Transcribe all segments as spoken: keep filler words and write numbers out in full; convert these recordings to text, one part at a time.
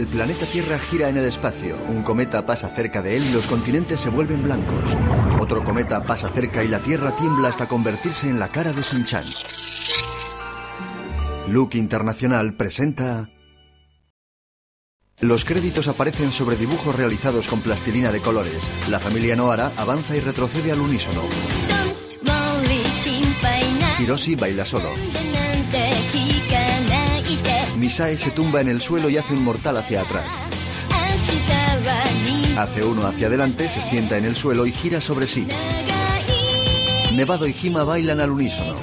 El planeta Tierra gira en el espacio. Un cometa pasa cerca de él y los continentes se vuelven blancos. Otro cometa pasa cerca y la Tierra tiembla hasta convertirse en la cara de Shin-Chan. Look Internacional presenta... Los créditos aparecen sobre dibujos realizados con plastilina de colores. La familia Nohara avanza y retrocede al unísono. Hiroshi baila solo. Misae se tumba en el suelo y hace un mortal hacia atrás. Hace uno hacia adelante, se sienta en el suelo y gira sobre sí. Nevado y Hima bailan al unísono.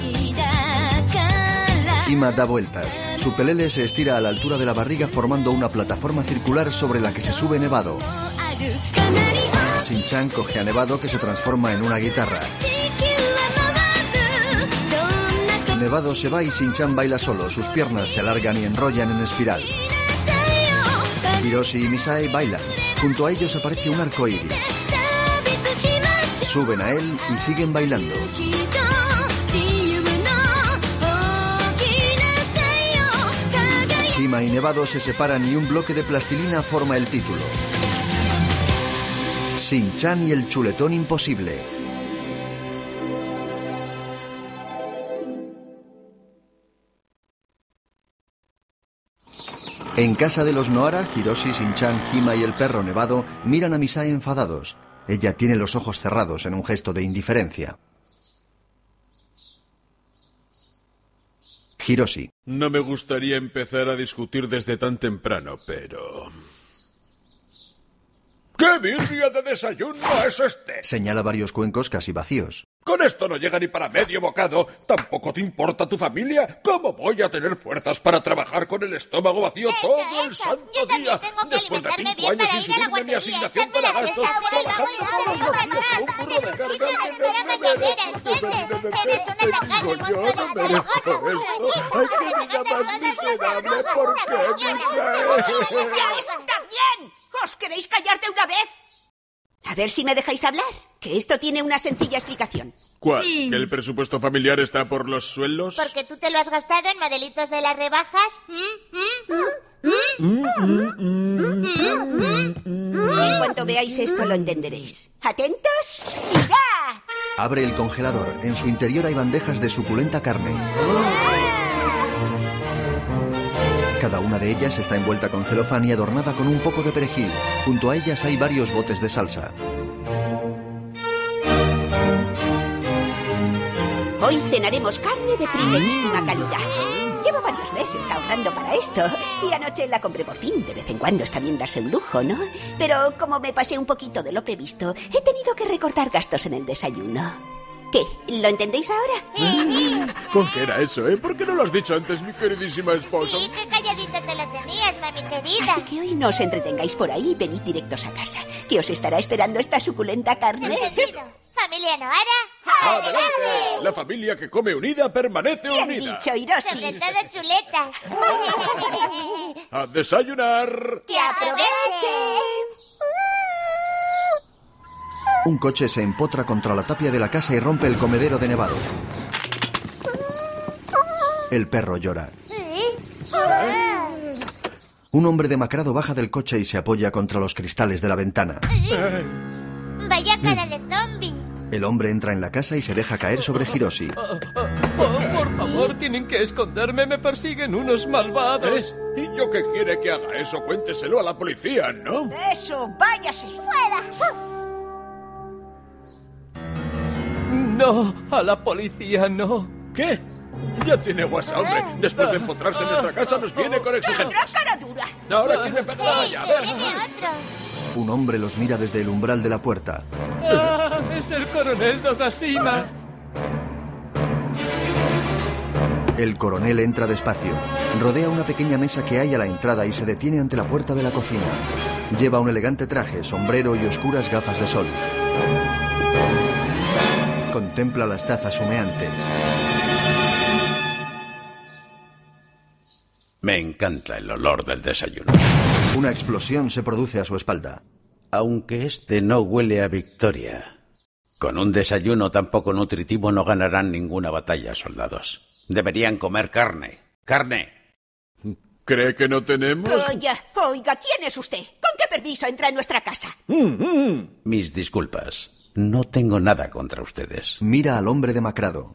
Hima da vueltas. Su pelele se estira a la altura de la barriga formando una plataforma circular sobre la que se sube Nevado. Shin-Chan coge a Nevado, que se transforma en una guitarra. Nevado se va y Shin-Chan baila solo. Sus piernas se alargan y enrollan en espiral. Hiroshi y Misae bailan. Junto a ellos aparece un arco iris. Suben a él y siguen bailando. Hima y Nevado se separan y un bloque de plastilina forma el título. Shin-Chan y el chuletón imposible. En casa de los Nohara, Hiroshi, Shin-Chan, Hima y el perro Nevado miran a Misae enfadados. Ella tiene los ojos cerrados en un gesto de indiferencia. Hiroshi. No me gustaría empezar a discutir desde tan temprano, pero... ¡Qué birria de desayuno es este! Señala varios cuencos casi vacíos. Con esto no llega ni para medio bocado. ¿Tampoco te importa tu familia? ¿Cómo voy a tener fuerzas para trabajar con el estómago vacío eso, todo el eso. santo Yo día? tengo que Después de alimentarme cinco bien años para sin ir a la subirme mi guardería, asignación echarme para la gastos, siesta, trabajando todos los días como un burro de carga. Eres una tacaña, monstruo de Yo no merezco esto. ¡Ay, qué vida más miserable! ¿Por qué, Misae? ¡Ya está bien! ¿Os queréis callar de una vez? A ver si me dejáis hablar, que esto tiene una sencilla explicación. ¿Cuál? ¿Que el presupuesto familiar está por los suelos? Porque tú te lo has gastado en modelitos de las rebajas. En cuanto veáis esto lo entenderéis. ¿Atentos? ¡Mirad! Abre el congelador. En su interior hay bandejas de suculenta carne. Cada una de ellas está envuelta con celofán y adornada con un poco de perejil. Junto a ellas hay varios botes de salsa. Hoy cenaremos carne de primerísima calidad. Llevo varios meses ahorrando para esto. Y anoche la compré por fin. De vez en cuando está bien darse un lujo, ¿no? Pero como me pasé un poquito de lo previsto, he tenido que recortar gastos en el desayuno. ¿Qué? ¿Lo entendéis ahora? ¿Con qué era eso, eh? ¿Por qué no lo has dicho antes, mi queridísima esposa? Sí, qué calladito te lo tenías, mami querida. Así que hoy no os entretengáis por ahí y venid directos a casa, que os estará esperando esta suculenta carne. Entendido. ¿Familia Nohara? ¡Adelante! La familia que come unida permanece Bien unida. dicho, Hiroshi. Sobre todo chuletas. ¡A desayunar! ¡Que aprovechen! Un coche se empotra contra la tapia de la casa y rompe el comedero de Nevado. El perro llora. Un hombre demacrado baja del coche y se apoya contra los cristales de la ventana. Vaya cara de zombie. El hombre entra en la casa y se deja caer sobre Hiroshi. Oh, oh, por favor, tienen que esconderme. Me persiguen unos malvados. ¿Eh? ¿Y yo qué quiere que haga eso? Cuénteselo a la policía, ¿no? ¡Eso, váyase! ¡Fuera! No, a la policía no. ¿Qué? Ya tiene guasa, hombre. Después de empotrarse en nuestra casa nos viene con exigencias. ¡Tendrá cara dura! Ahora, ¿quién me pega la ¡Ey, valla? A que ver. viene otro! Un hombre los mira desde el umbral de la puerta. Ah, es el coronel Dogashima. El coronel entra despacio. Rodea una pequeña mesa que hay a la entrada y se detiene ante la puerta de la cocina. Lleva un elegante traje, sombrero y oscuras gafas de sol. Contempla las tazas humeantes. Me encanta el olor del desayuno. Una explosión se produce a su espalda. Aunque este no huele a victoria. Con un desayuno tan poco nutritivo no ganarán ninguna batalla, soldados. Deberían comer carne. ¡Carne! ¿Cree que no tenemos? Oiga, oiga, ¿quién es usted? ¿Con qué permiso entra en nuestra casa? Mis disculpas. No tengo nada contra ustedes. Mira al hombre demacrado.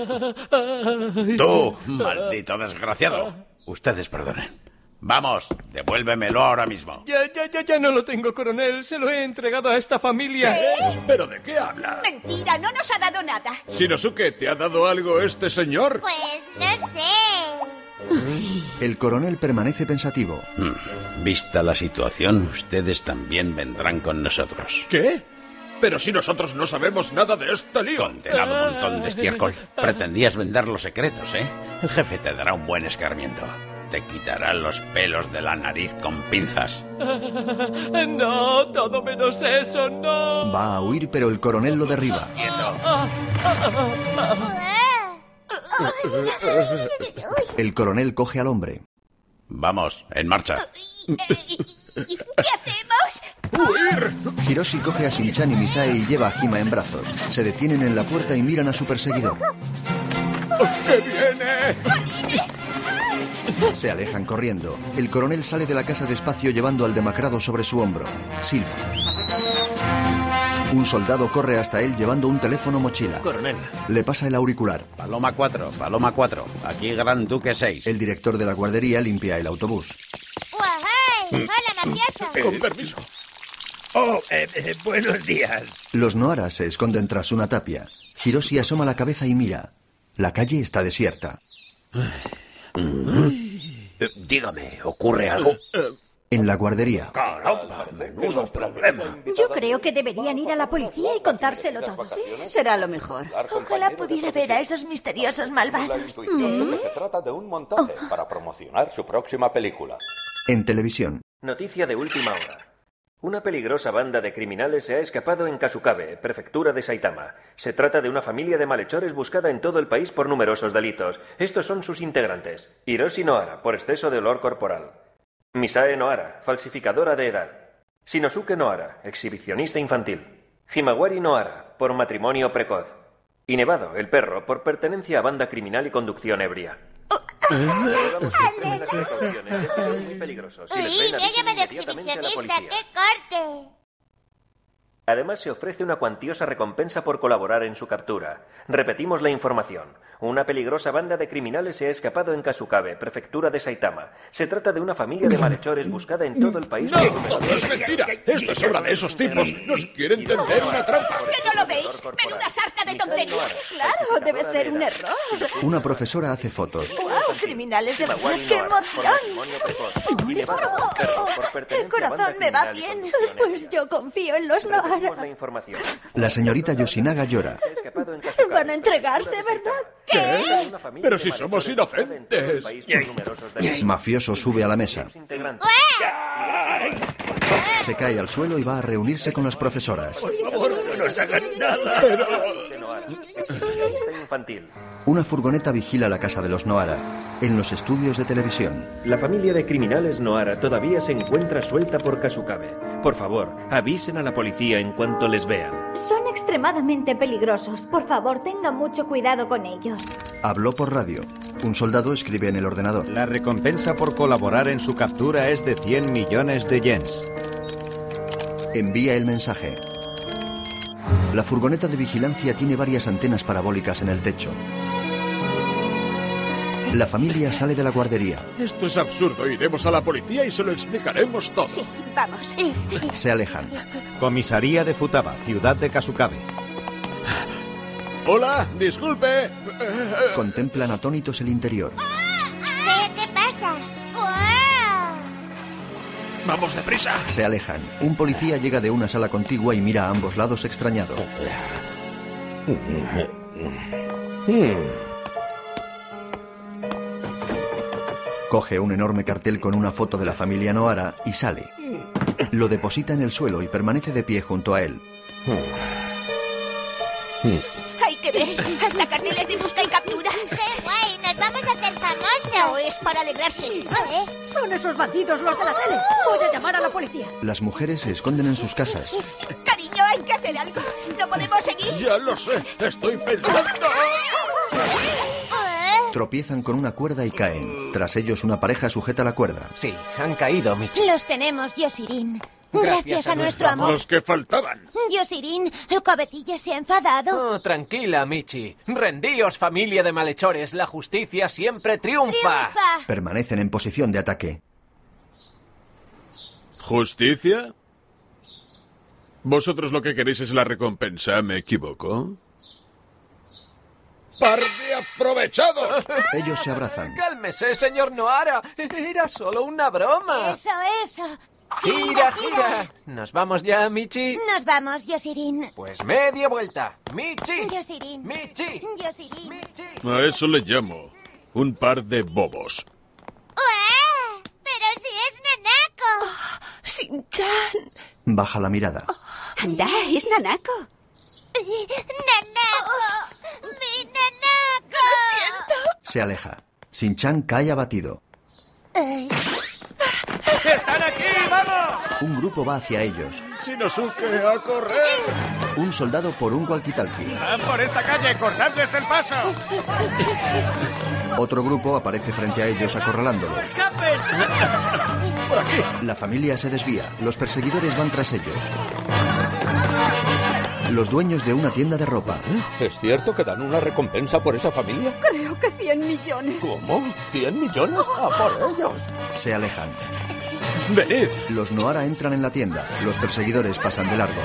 Tú, maldito desgraciado. Ustedes perdonen. Vamos, devuélvemelo ahora mismo. Ya, ya, ya, ya no lo tengo, coronel. Se lo he entregado a esta familia. ¿Qué? ¿Pero de qué habla? Mentira, no nos ha dado nada. Shinosuke, ¿te ha dado algo este señor? Pues no sé. El coronel permanece pensativo. Hmm. Vista la situación, ustedes también vendrán con nosotros. ¿Qué? Pero si nosotros no sabemos nada de este lío. Condenado montón de estiércol. Pretendías vender los secretos, ¿eh? El jefe te dará un buen escarmiento. Te quitará los pelos de la nariz con pinzas. No, todo menos eso, no. Va a huir, pero el coronel lo derriba. ¡Quieto! El coronel coge al hombre. Vamos, en marcha. ¿Qué hacemos? ¡Huir! Hiroshi coge a Shin-chan y Misae y lleva a Hima en brazos. Se detienen en la puerta y miran a su perseguidor. ¡Que viene! Se alejan corriendo. El coronel sale de la casa despacio llevando al demacrado sobre su hombro. Silba. Un soldado corre hasta él llevando un teléfono mochila. Coronel. Le pasa el auricular. Paloma cuatro, Paloma cuatro. Aquí Gran Duque seis. El director de la guardería limpia el autobús. ¡Guay! ¡Hola, mafioso! Con permiso. Oh, eh, eh, buenos días. Los Nohara se esconden tras una tapia. Hiroshi asoma la cabeza y mira. La calle está desierta. Eh, dígame, ¿ocurre algo? En la guardería. Caramba, menudo problema. Yo creo que deberían ir a la policía y contárselo todo. Sí, será lo mejor. Ojalá pudiera ver a esos misteriosos malvados. Se trata de un montaje para promocionar su próxima película. En televisión. Noticia de última hora. Una peligrosa banda de criminales se ha escapado en Kasukabe, prefectura de Saitama. Se trata de una familia de malhechores buscada en todo el país por numerosos delitos. Estos son sus integrantes. Hiroshi Nohara, por exceso de olor corporal. Misae Nohara, falsificadora de edad. Shinosuke Nohara, exhibicionista infantil. Himawari Nohara, por matrimonio precoz. Y Nevado, el perro, por pertenencia a banda criminal y conducción ebria. Debamos extremar las precauciones. Estos son muy peligrosos. Si les Uy, ven, me ha avisen llamado inmediatamente a la exhibicionista. policía. ¡Qué corte! Además, se ofrece una cuantiosa recompensa por colaborar en su captura. Repetimos la información. Una peligrosa banda de criminales se ha escapado en Kasukabe, prefectura de Saitama. Se trata de una familia de malhechores buscada en todo el país. ¡No! ¡Todo es mentira! Esto es obra de esos tipos. Nos quieren tender una trampa. ¿Que no lo veis? ¡Menuda sarta de tonterías! Claro, debe ser un error. Una profesora hace fotos. ¡Wow! ¡Criminales de verdad! ¡Qué emoción! El corazón me va bien. Pues yo confío en los Nohara. La información. La señorita Yoshinaga llora. Se ha escapado en Kasukabe, Van a entregarse, ¿verdad? ¿Qué? Una familia Pero de si somos malhechores buscada en todo el inocentes. país por numerosos delitos. Mafioso sube a la mesa. Sus integrantes. Se cae al suelo y va a reunirse con las profesoras. Por favor, no nos hagan nada. Exhibicionista infantil. Una furgoneta vigila la casa de los Nohara. En los estudios de televisión. La familia de criminales Nohara todavía se encuentra suelta por Kasukabe. Por favor, avisen a la policía en cuanto les vean. Son extremadamente peligrosos. Por favor, tengan mucho cuidado con ellos. Habló por radio. Un soldado escribe en el ordenador. La recompensa por colaborar en su captura es de cien millones de yens. Envía el mensaje. La furgoneta de vigilancia tiene varias antenas parabólicas en el techo. La familia sale de la guardería. Esto es absurdo. Iremos a la policía y se lo explicaremos todo. Sí, vamos. Se alejan. Comisaría de Futaba, ciudad de Kasukabe. Hola, disculpe. Contemplan atónitos el interior. ¿Qué, qué pasa? ¡Guau! Vamos deprisa. Se alejan. Un policía llega de una sala contigua y mira a ambos lados extrañado. Coge un enorme cartel con una foto de la familia Nohara y sale. Lo deposita en el suelo y permanece de pie junto a él. Hay que ver. Hasta carteles de busca y captura. ¡Qué guay! ¡Nos vamos a hacer No famosos! es para alegrarse. ¿Eh? Son esos bandidos los de la tele. Voy a llamar a la policía. Las mujeres se esconden en sus casas. Cariño, hay que hacer algo. No podemos seguir. Ya lo sé. Estoy pensando. ¿Eh? Tropiezan con una cuerda y caen. Tras ellos, una pareja sujeta la cuerda. Sí, han caído, Michi. Los tenemos, Yosirin. Gracias Gracias a a nuestro amor. Los que faltaban. Yosirin, el cabecilla se ha enfadado. Oh, tranquila, Michi. Rendíos, familia de malhechores. La justicia siempre triunfa. ¡Triunfa! Permanecen en posición de ataque. ¿Justicia? ¿Vosotros lo que queréis es la recompensa? ¿Me equivoco? ¡Par de aprovechados! Ellos se abrazan. Cálmese, señor Nohara. Era solo una broma. Eso, eso. Gira, gira. ¿Nos vamos ya, Michi? Nos vamos, Yosirin. Pues media vuelta. Michi. Yosirin. Michi. Yosirin. Michi. A eso le llamo un par de bobos. ¡Uah! ¡Pero si es Nanako! Shin-chan. Baja la mirada. Anda, es Nanako. ¡Nanako! ¡Mi Nanako! Se aleja. Shin-chan cae abatido. Ay. ¡Están aquí! ¡Vamos! Un grupo va hacia ellos. ¡Shinosuke, a correr! Un soldado por un walkie-talkie. ¡Van por esta calle! ¡Cortadles el paso! Otro grupo aparece frente a ellos acorralándolos. ¡Escapen! ¡Por aquí! La familia se desvía. Los perseguidores van tras ellos. Los dueños de una tienda de ropa. ¿Es cierto que dan una recompensa por esa familia? Creo que cien millones. ¿Cómo? ¿Cien millones? ¡A por ellos! Se alejan. ¡Venid! Los Nohara entran en la tienda. Los perseguidores pasan de largo.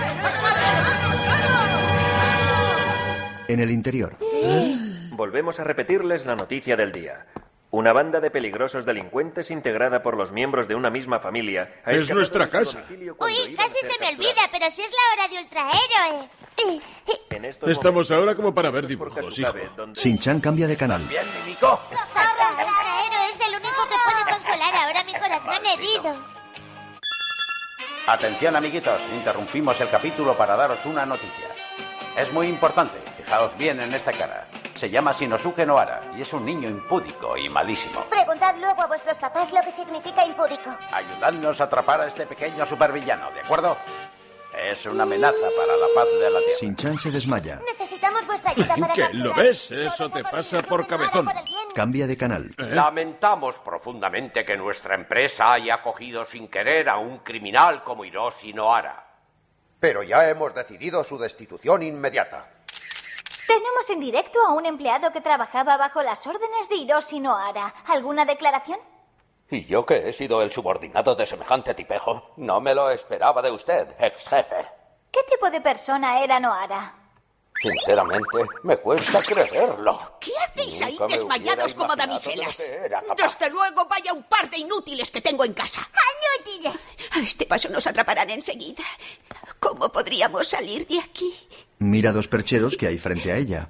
En el interior. Volvemos a repetirles la noticia del día. Una banda de peligrosos delincuentes integrada por los miembros de una misma familia ha Es escapado nuestra de su casa. domicilio cuando Uy, iban a casi ser se me capturados. olvida, pero si es la hora de ultrahéroe. Eh, eh, En estos Estamos momentos, ahora como para ver por dibujos, hijo. Kasukabe, donde- Shin-chan cambia de canal. Bien, Mimiko. Papá, el ultrahéroe es el único que puede consolar ahora mi corazón herido. Atención, amiguitos. Interrumpimos el capítulo para daros una noticia. Es muy importante. Fijaos bien en esta cara. Se llama Shinosuke Nohara y es un niño impúdico y malísimo. Preguntad luego a vuestros papás lo que significa impúdico. Ayudadnos a atrapar a este pequeño supervillano, ¿de acuerdo? Es una amenaza para la paz de la Tierra. Shin-chan se desmaya. Necesitamos vuestra ayuda para ¿Qué? capturar. ¿Lo ves? Todo Eso te por pasa un por bien, cabezón. por el bien. Cambia de canal. Lamentamos profundamente que nuestra empresa haya acogido sin querer a un criminal como Hiroshi Nohara. Pero ya hemos decidido su destitución inmediata. Tenemos en directo a un empleado que trabajaba bajo las órdenes de Hiroshi Nohara. ¿Alguna declaración? ¿Y yo que he sido el subordinado de semejante tipejo? No me lo esperaba de usted, ex jefe. ¿Qué tipo de persona era Nohara? Sinceramente, me cuesta creerlo. ¿Qué hacéis ahí Nunca me desmayados hubiera como imaginado damiselas? de lo que era capaz. Desde luego, vaya un par de inútiles que tengo en casa. ¡Inútiles! A este paso nos atraparán enseguida. ¿Cómo podríamos salir de aquí? Mira dos percheros que hay frente a ella.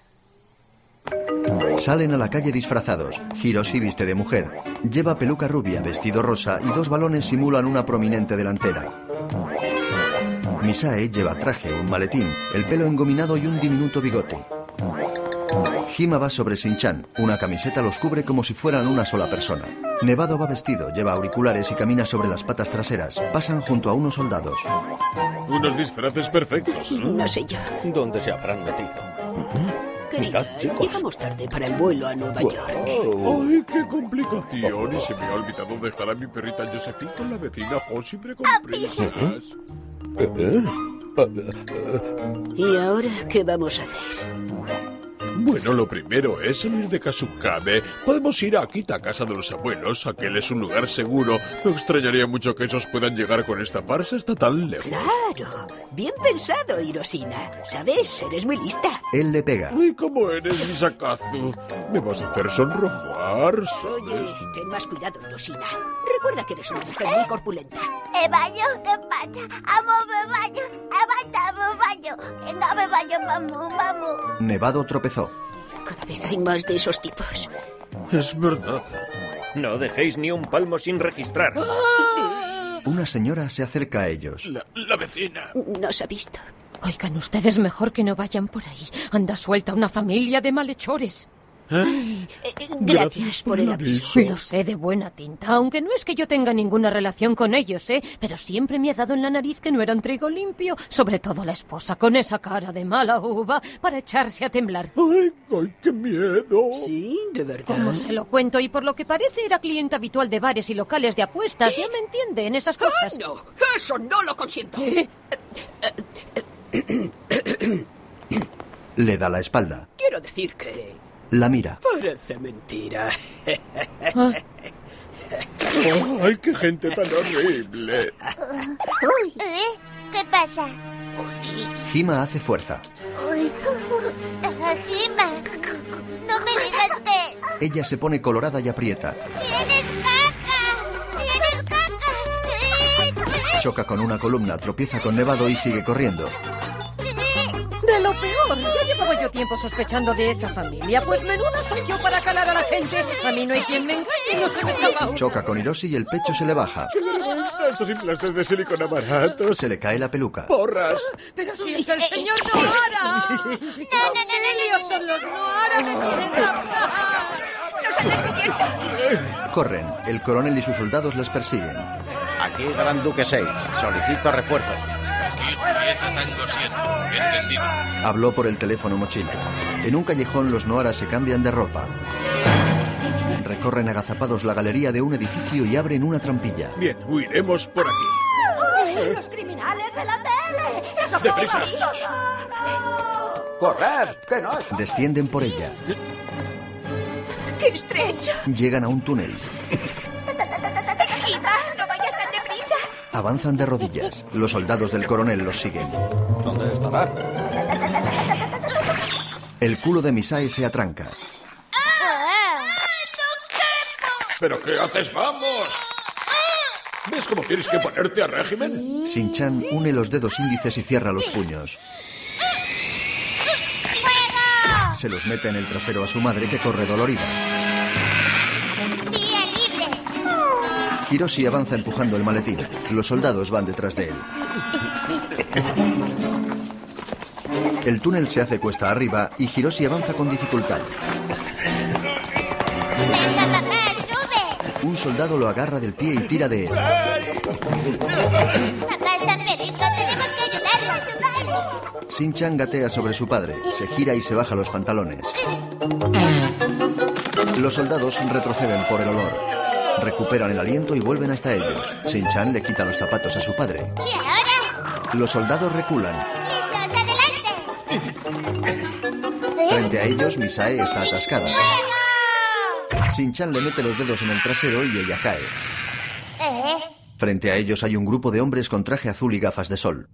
Salen a la calle disfrazados. Hiroshi viste de mujer. Lleva peluca rubia, vestido rosa y dos balones simulan una prominente delantera. Misae lleva traje, un maletín, el pelo engominado y un diminuto bigote. Hima va sobre Shin-chan. Una camiseta los cubre como si fueran una sola persona. Nevado va vestido, lleva auriculares y camina sobre las patas traseras. Pasan junto a unos soldados. Unos disfraces perfectos, ¿no? No sé yo. ¿Dónde se habrán metido? Querida, Mirad, chicos. llegamos tarde para el vuelo a Nueva York. ¡Ay, qué complicación! Y se me ha olvidado dejar a mi perrita Josephine con la vecina Josipre con prisas. ¿Y ahora qué vamos a hacer? Bueno, lo primero es salir de Kasukabe. Podemos ir a Akita, casa de los abuelos. Aquel es un lugar seguro. Me extrañaría mucho que esos puedan llegar con esta farsa hasta tan lejos. Claro, bien pensado, Hiroshina. ¿Sabes? Eres muy lista. Él le pega. ¡Ay, cómo eres, Misakazu! Me vas a hacer sonrojar, Oye, ¿sabes? ten más cuidado, Hiroshina. Recuerda que eres una mujer muy corpulenta. ¿Me baño? ¿Qué pasa? ¡Amo, me baño! ¡Aguanta, me baño! Venga, me baño, vamos, vamos. Nevado tropezó. Cada vez hay más de esos tipos. Es verdad. No dejéis ni un palmo sin registrar. Una señora se acerca a ellos. La, la vecina. Nos ha visto. Oigan, ustedes mejor que no vayan por ahí. Anda suelta una familia de malhechores. Eh, gracias por el aviso. Lo sé de buena tinta, aunque no es que yo tenga ninguna relación con ellos, ¿eh? Pero siempre me ha dado en la nariz que no eran trigo limpio, sobre todo la esposa con esa cara de mala uva para echarse a temblar. ¡Ay, ay, qué miedo! Sí, de verdad. ¿Cómo se lo cuento? Y por lo que parece era cliente habitual de bares y locales de apuestas, ya me entienden esas cosas. Ah, no, eso no lo consiento. ¿Eh? Le da la espalda. Quiero decir que... La mira. Parece mentira. ¿Ah? ¡Ay, qué gente tan horrible! Uy. ¿Eh? ¿Qué pasa? Hima hace fuerza. Uy. Hima, no me digas que... Ella se pone colorada y aprieta. ¡Tienes caca! ¡Tienes caca! Choca con una columna, tropieza con Nevado y sigue corriendo. De lo peor, ya llevaba yo tiempo sospechando de esa familia, pues menuda soy yo para calar a la gente. A mí no hay quien me engañe, no se me escapa uno. Choca con Hiroshi y el pecho se le baja. ¡Qué vergüenza! Estos implantes de silicona baratos. Se le cae la peluca. ¡Porras! Pero si es el señor Nohara. No, no, no, no, no. Son los Nohara, me quieren raptar. ¡Nos han descubierto! Corren. El coronel y sus soldados les persiguen. Aquí Gran Duque seis. Solicito refuerzo. Aquí Julieta Tango siete. Entendido. Habló por el teléfono mochila. En un callejón los Nohara se cambian de ropa. Recorren agazapados la galería de un edificio y abren una trampilla. Bien, huiremos por aquí. ¡Ay, los criminales de la tele! ¡Eso ¡Deprisa! fue así! ¡Corred! ¡Que no es! Descienden por ella. ¡Qué estrecho! Llegan a un túnel. Hima, no vayas tan deprisa. Avanzan de rodillas. Los soldados del coronel los siguen. ¿Dónde estará? El culo de Misae se atranca. ¿Pero qué haces? ¡Vamos! ¿Ves cómo tienes que ponerte a régimen? Shin-chan une los dedos índices y cierra los puños. Se los mete en el trasero a su madre, que corre dolorida. ¡Día libre! Hiroshi avanza empujando el maletín. Los soldados van detrás de él. El túnel se hace cuesta arriba y Hiroshi avanza con dificultad. ¡Venga, papá, sube! Un soldado lo agarra del pie y tira de él. Papá está en peligro, tenemos que ayudarlo. ¡Ayudarlo! Shin-chan gatea sobre su padre. Se gira y se baja los pantalones. Los soldados retroceden por el olor. Recuperan el aliento y vuelven hasta ellos. Shin-chan le quita los zapatos a su padre. ¿Y ahora? Los soldados reculan. ¡Listos, adelante! Frente a ellos, Misae está atascada. Shin-chan le mete los dedos en el trasero y ella cae. ¿Eh? Frente a ellos hay un grupo de hombres con traje azul y gafas de sol.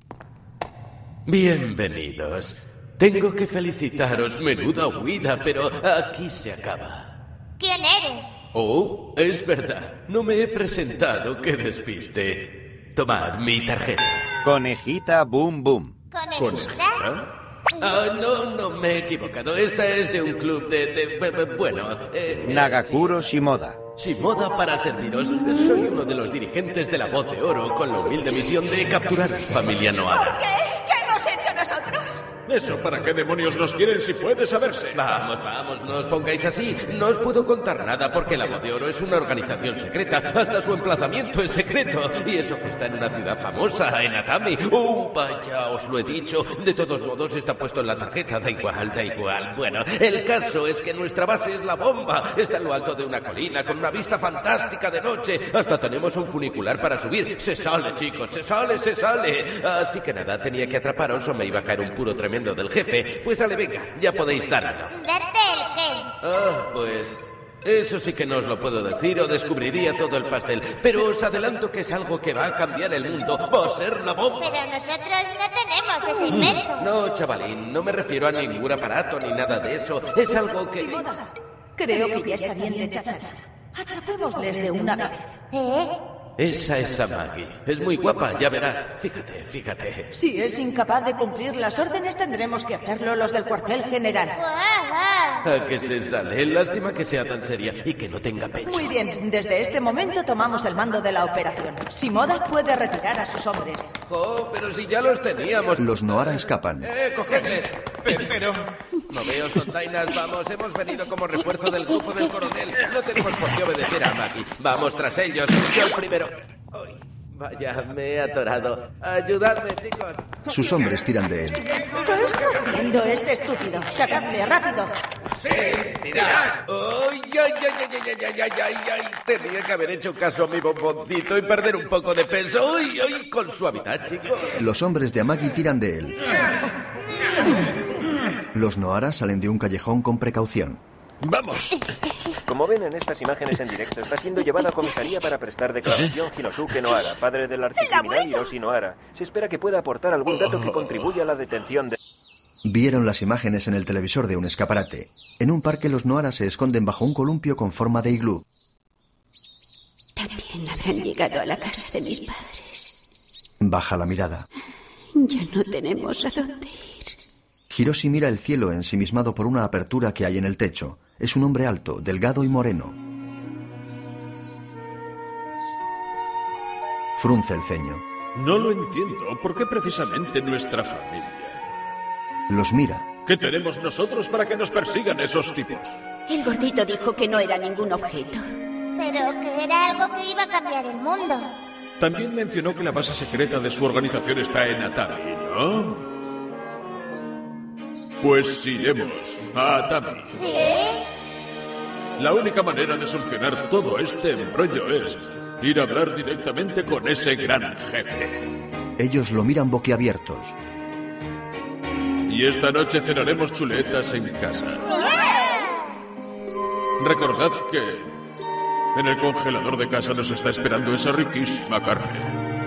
Bienvenidos. Tengo que felicitaros, menuda huida, pero aquí se acaba. ¿Quién eres? Oh, es verdad. No me he presentado, qué despiste. Tomad mi tarjeta. Conejita Boom Boom. ¿Conejita? Ah, no, no me he equivocado. Esta es de un club de... de bueno... Eh, Nagakuro Shimoda. Shimoda para serviros. Soy uno de los dirigentes de la Voz de Oro con la humilde misión de capturar a familia Nohara. ¿Por qué? ¿Qué hemos hecho nosotros? ¿Eso para qué demonios nos quieren si puede saberse? Vamos, vamos, no os pongáis así. No os puedo contar nada porque la Voz de Oro es una organización secreta. Hasta su emplazamiento es secreto. Y eso que está en una ciudad famosa, en Atami. ¡Oh, vaya, os lo he dicho! De todos modos está puesto en la tarjeta. Da igual, da igual. Bueno, el caso es que nuestra base es la bomba. Está en lo alto de una colina con una vista fantástica de noche. Hasta tenemos un funicular para subir. Se sale, chicos, se sale, se sale. Así que nada, tenía que atraparos o me iba a caer un puro tremendo del jefe. Pues ale, venga, ya podéis dármelo. ¿Darte el qué? Ah, pues... eso sí que no os lo puedo decir o descubriría todo el pastel. Pero os adelanto que es algo que va a cambiar el mundo. Va a ser la bomba. Pero nosotros no tenemos ese invento. No, chavalín, no me refiero a ningún aparato ni nada de eso. Es algo que... Creo que ya está bien de cháchara. Atrapémosles de una vez. ¿Eh? Esa es Samagi. Es muy guapa, ya verás. Fíjate, fíjate. Si es incapaz de cumplir las órdenes, tendremos que hacerlo los del cuartel general. ¿A que se sale? Lástima que sea tan seria y que no tenga pecho. Muy bien, desde este momento tomamos el mando de la operación. Shimoda puede retirar a sus hombres. Oh, pero si ya los teníamos. Los Nohara escapan. ¡Eh, cogedles! Pero... Moveos, Tontainas, vamos. Hemos venido como refuerzo del grupo del coronel. No tenemos por qué obedecer a Maggie. Vamos tras ellos. Yo el primero. Ay, vaya, me he atorado. Ayudadme, chicos. Sus hombres tiran de él. ¿Qué está haciendo este estúpido? ¡Sacadle, rápido! ¡Sí! ¡Tirad! ¡Ay, ay, ay, ay, ay, ay, ay, ay, ay! Tenía que haber hecho caso a mi bomboncito y perder un poco de peso. ¡Ay, ay! Con suavidad, chicos. Los hombres de Amagi tiran de él. Los Nohara salen de un callejón con precaución. ¡Vamos! Como ven en estas imágenes en directo, está siendo llevado a comisaría para prestar declaración Hinosuke Nohara, padre del archicriminal Hiroshi Nohara. Se espera que pueda aportar algún dato que contribuya a la detención de... Vieron las imágenes en el televisor de un escaparate. En un parque los Nohara se esconden bajo un columpio con forma de iglú. También habrán llegado a la casa de mis padres. Baja la mirada. Ya no tenemos a dónde ir. Hiroshi mira el cielo ensimismado por una apertura que hay en el techo. Es un hombre alto, delgado y moreno. Frunce el ceño. No lo entiendo. ¿Por qué precisamente nuestra familia? Los mira. ¿Qué tenemos nosotros para que nos persigan esos tipos? El gordito dijo que no era ningún objeto. Pero que era algo que iba a cambiar el mundo. También mencionó que la base secreta de su organización está en Atami, ¿no? Pues iremos a Atami. ¿Eh? La única manera de solucionar todo este embrollo es ir a hablar directamente con ese gran jefe. Ellos lo miran boquiabiertos. Y esta noche cenaremos chuletas en casa. Recordad que en el congelador de casa nos está esperando esa riquísima carne.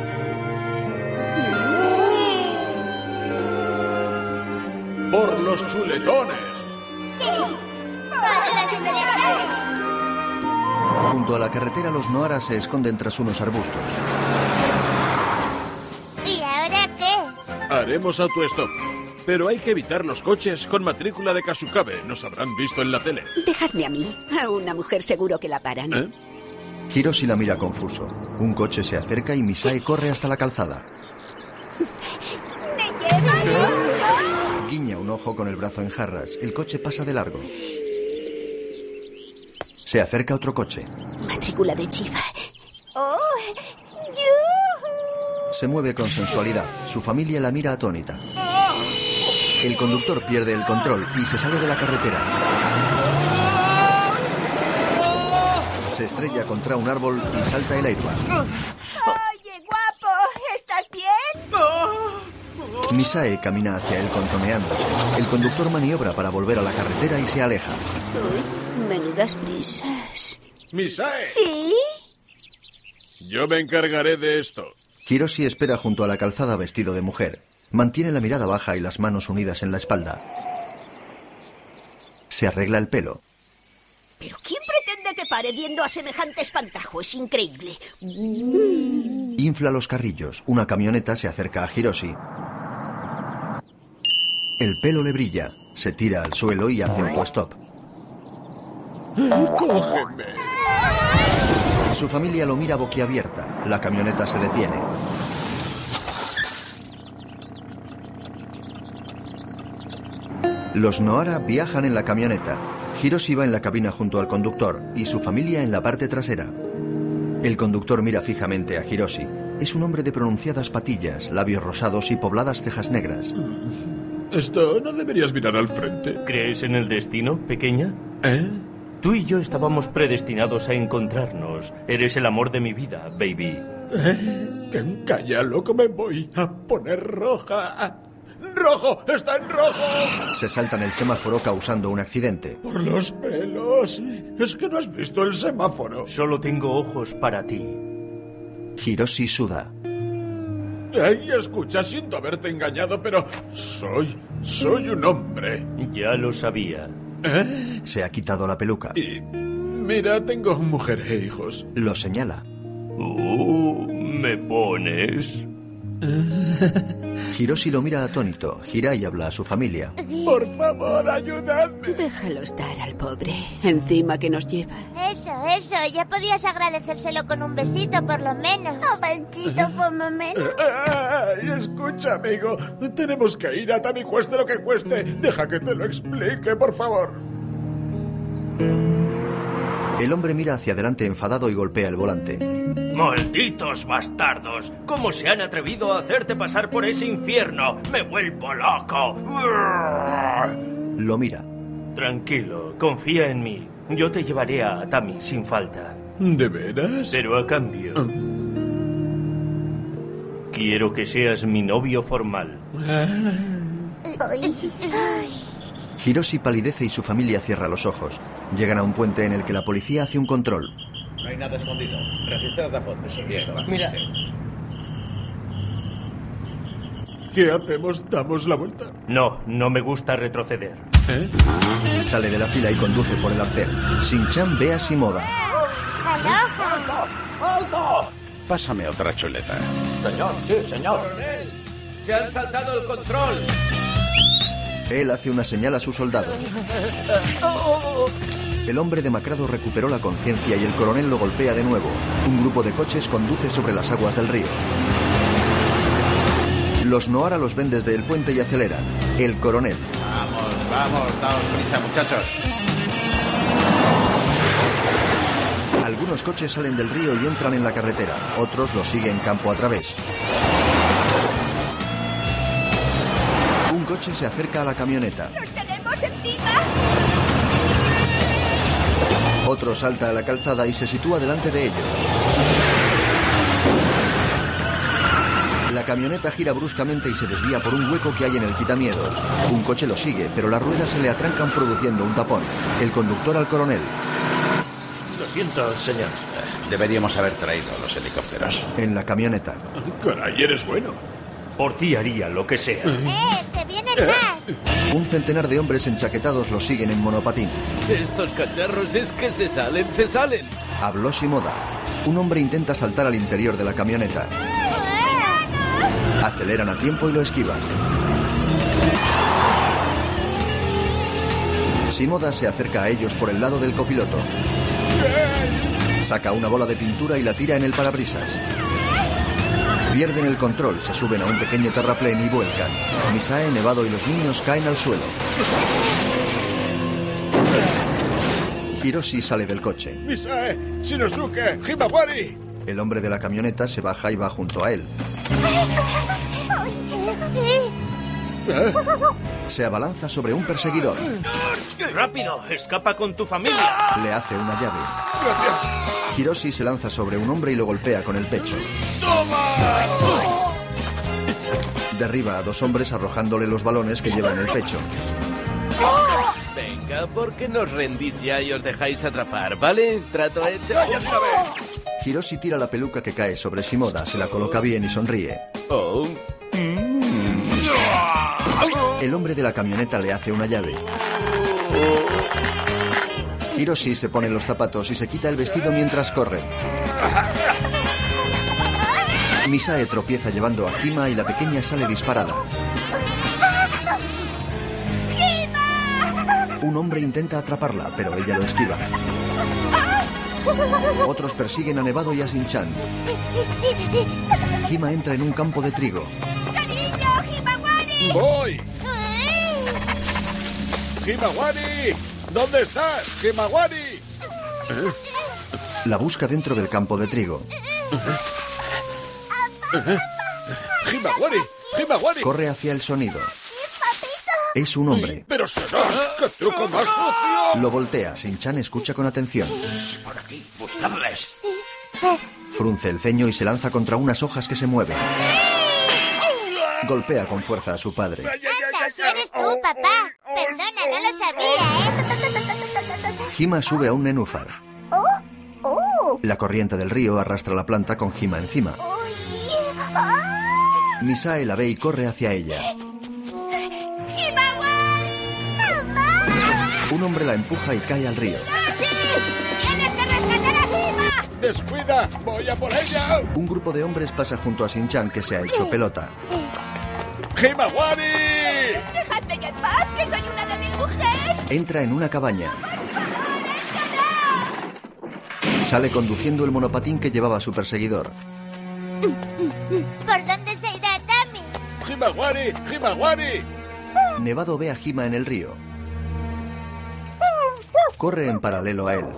¡Por los chuletones! ¡Sí! ¡Por los chuletones! Junto a la carretera los Nohara se esconden tras unos arbustos. ¿Y ahora qué? Haremos autostop. Pero hay que evitar los coches con matrícula de Kasukabe. Nos habrán visto en la tele. Dejadme a mí. A una mujer seguro que la paran. ¿Eh? Hiroshi la mira confuso. Un coche se acerca y Misae corre hasta la calzada. ¡Me llevan! Guiña un ojo con el brazo en jarras. El coche pasa de largo. Se acerca otro coche. Matrícula de chiva. ¡Oh! ¡Yuhu! Se mueve con sensualidad. Su familia la mira atónita. El conductor pierde el control y se sale de la carretera. Se estrella contra un árbol y salta el airbag. Oye, guapo, ¿estás bien? Misae camina hacia él contoneándose. El conductor maniobra para volver a la carretera y se aleja. Uy, menudas prisas. ¡Misae! ¿Sí? Yo me encargaré de esto. Hiroshi espera junto a la calzada vestido de mujer. Mantiene la mirada baja y las manos unidas en la espalda. Se arregla el pelo. ¿Pero quién pretende que pare viendo a semejante espantajo? Es increíble. Infla los carrillos. Una camioneta se acerca a Hiroshi. El pelo le brilla. Se tira al suelo y hace un auto-stop. ¡Cógeme! Su familia lo mira boquiabierta. La camioneta se detiene. Los Nohara viajan en la camioneta. Hiroshi va en la cabina junto al conductor y su familia en la parte trasera. El conductor mira fijamente a Hiroshi. Es un hombre de pronunciadas patillas, labios rosados y pobladas cejas negras. Esto no deberías mirar al frente. ¿Crees en el destino, pequeña? ¿Eh? Tú y yo estábamos predestinados a encontrarnos. Eres el amor de mi vida, baby. ¿Eh? Que calla, loco, me voy a poner roja. ¡Rojo! ¡Está en rojo! Se saltan el semáforo causando un accidente. Por los pelos. Es que no has visto el semáforo. Solo tengo ojos para ti. Hiroshi suda. Ay, escucha, siento haberte engañado, pero soy... soy un hombre. Ya lo sabía. ¿Eh? Se ha quitado la peluca. Y... mira, tengo mujer e hijos. Lo señala. Uh, ¿me pones? Hiroshi lo mira atónito, gira y habla a su familia. Por favor, ayudadme. Déjalo estar al pobre. Encima que nos lleva. Eso, eso. Ya podías agradecérselo con un besito, por lo menos. Un besito, por lo menos. Ay, escucha, amigo. Tenemos que ir a Atami, cueste lo que cueste. Deja que te lo explique, por favor. El hombre mira hacia adelante enfadado y golpea el volante. ¡Malditos bastardos! ¿Cómo se han atrevido a hacerte pasar por ese infierno? ¡Me vuelvo loco! Lo mira. Tranquilo, confía en mí. Yo te llevaré a Atami sin falta. ¿De veras? Pero a cambio... quiero que seas mi novio formal. Hiroshi palidece y su familia cierra los ojos. Llegan a un puente en el que la policía hace un control. No hay nada escondido. Registrad la foto. Mira. ¿Qué hacemos? ¿Damos la vuelta? No, no me gusta retroceder. ¿Eh? Sale de la fila y conduce por el arcén. Shin-chan ve a Shimoda. ¡Alto! ¡Alto! Pásame otra chuleta. Señor, sí, señor. ¡Coronel! ¡Se han saltado el control! Él hace una señal a sus soldados. El hombre demacrado recuperó la conciencia y el coronel lo golpea de nuevo. Un grupo de coches conduce sobre las aguas del río. Los Nohara los ven desde el puente y aceleran. El coronel. Vamos, vamos, daos prisa, muchachos. Algunos coches salen del río y entran en la carretera. Otros los siguen campo a través. Un coche se acerca a la camioneta. ¡Los tenemos encima! Otro salta a la calzada y se sitúa delante de ellos. La camioneta gira bruscamente y se desvía por un hueco que hay en el quitamiedos. Un coche lo sigue, pero las ruedas se le atrancan produciendo un tapón. El conductor al coronel. Lo siento, señor. Deberíamos haber traído los helicópteros. En la camioneta. Caray, eres bueno. Por ti haría lo que sea. ¡Eh! ¡Que vienen más! Un centenar de hombres enchaquetados los siguen en monopatín. Estos cacharros es que se salen, se salen. Habló Shimoda. Un hombre intenta saltar al interior de la camioneta. Aceleran a tiempo y lo esquivan. Shimoda se acerca a ellos por el lado del copiloto. Saca una bola de pintura y la tira en el parabrisas. Pierden el control, se suben a un pequeño terraplén y vuelcan. Misae, Nevado y los niños caen al suelo. Hiroshi sale del coche. Misae, Shinosuke, Himawari. El hombre de la camioneta se baja y va junto a él. ¿Eh? Se abalanza sobre un perseguidor. ¡Rápido! ¡Escapa con tu familia! Le hace una llave. Gracias. Hiroshi se lanza sobre un hombre y lo golpea con el pecho. ¡Toma! Derriba a dos hombres arrojándole los balones que lleva en el pecho. Venga, ¿por qué no os rendís ya y os dejáis atrapar, vale? ¿Trato hecho? Hiroshi tira la peluca que cae sobre Shimoda, se la coloca bien y sonríe. Oh. El hombre de la camioneta le hace una llave. Hiroshi se pone los zapatos y se quita el vestido mientras corren. Misae tropieza llevando a Hima y la pequeña sale disparada. Un hombre intenta atraparla, pero ella lo esquiva. Otros persiguen a Nevado y a Shin-chan. Hima entra en un campo de trigo. ¡Cariño, Himawari! ¡Voy! ¡Himawari! ¿Dónde estás, Himawari? ¿Eh? La busca dentro del campo de trigo. ¡Himawari! ¡Himawari! Corre hacia el sonido. Es un hombre. ¡Pero serás! ¡Qué truco más sucio! Lo voltea. Shin-chan escucha con atención. Por aquí, buscadles. Frunce el ceño y se lanza contra unas hojas que se mueven. Golpea con fuerza a su padre. Anda, si eres tú, papá. Perdona, no lo sabía, ¿eh? Hima sube a un nenúfar. ¡Oh! ¡Oh! La corriente del río arrastra la planta con Hima encima. Misae la ve y corre hacia ella. Un hombre la empuja y cae al río. ¡Tienes que rescatar a Hima! ¡Descuida! ¡Voy a por ella! Un grupo de hombres pasa junto a Shin-chan, que se ha hecho pelota. ¡Himawari! ¡Dejadme ya en paz, que soy una débil mujer! Entra en una cabaña. ¡Por favor, eso no! Sale conduciendo el monopatín que llevaba su perseguidor. ¿Por dónde se irá Tami? ¡Himawari! ¡Himawari! Nevado ve a Hima en el río. Corre en paralelo a él.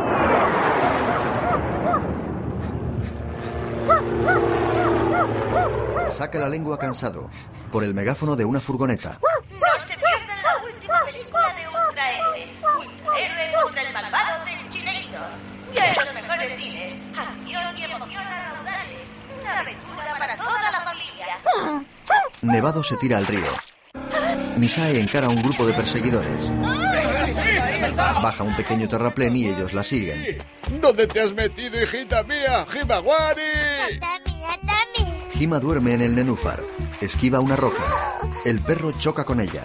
Saca la lengua cansado por el megáfono de una furgoneta. No se pierdan la última película de Ultra Héroe. Ultra Héroe contra el malvado del Chileito. Ya en los mejores cines. Acción y emoción a raudales. Una aventura para toda la familia. Nevado se tira al río. Misae encara a un grupo de perseguidores. Baja un pequeño terraplén y ellos la siguen. ¿Dónde te has metido, hijita mía? ¡Himawari! ¡Atami, Atami! Hima duerme en el nenúfar. Esquiva una roca. El perro choca con ella.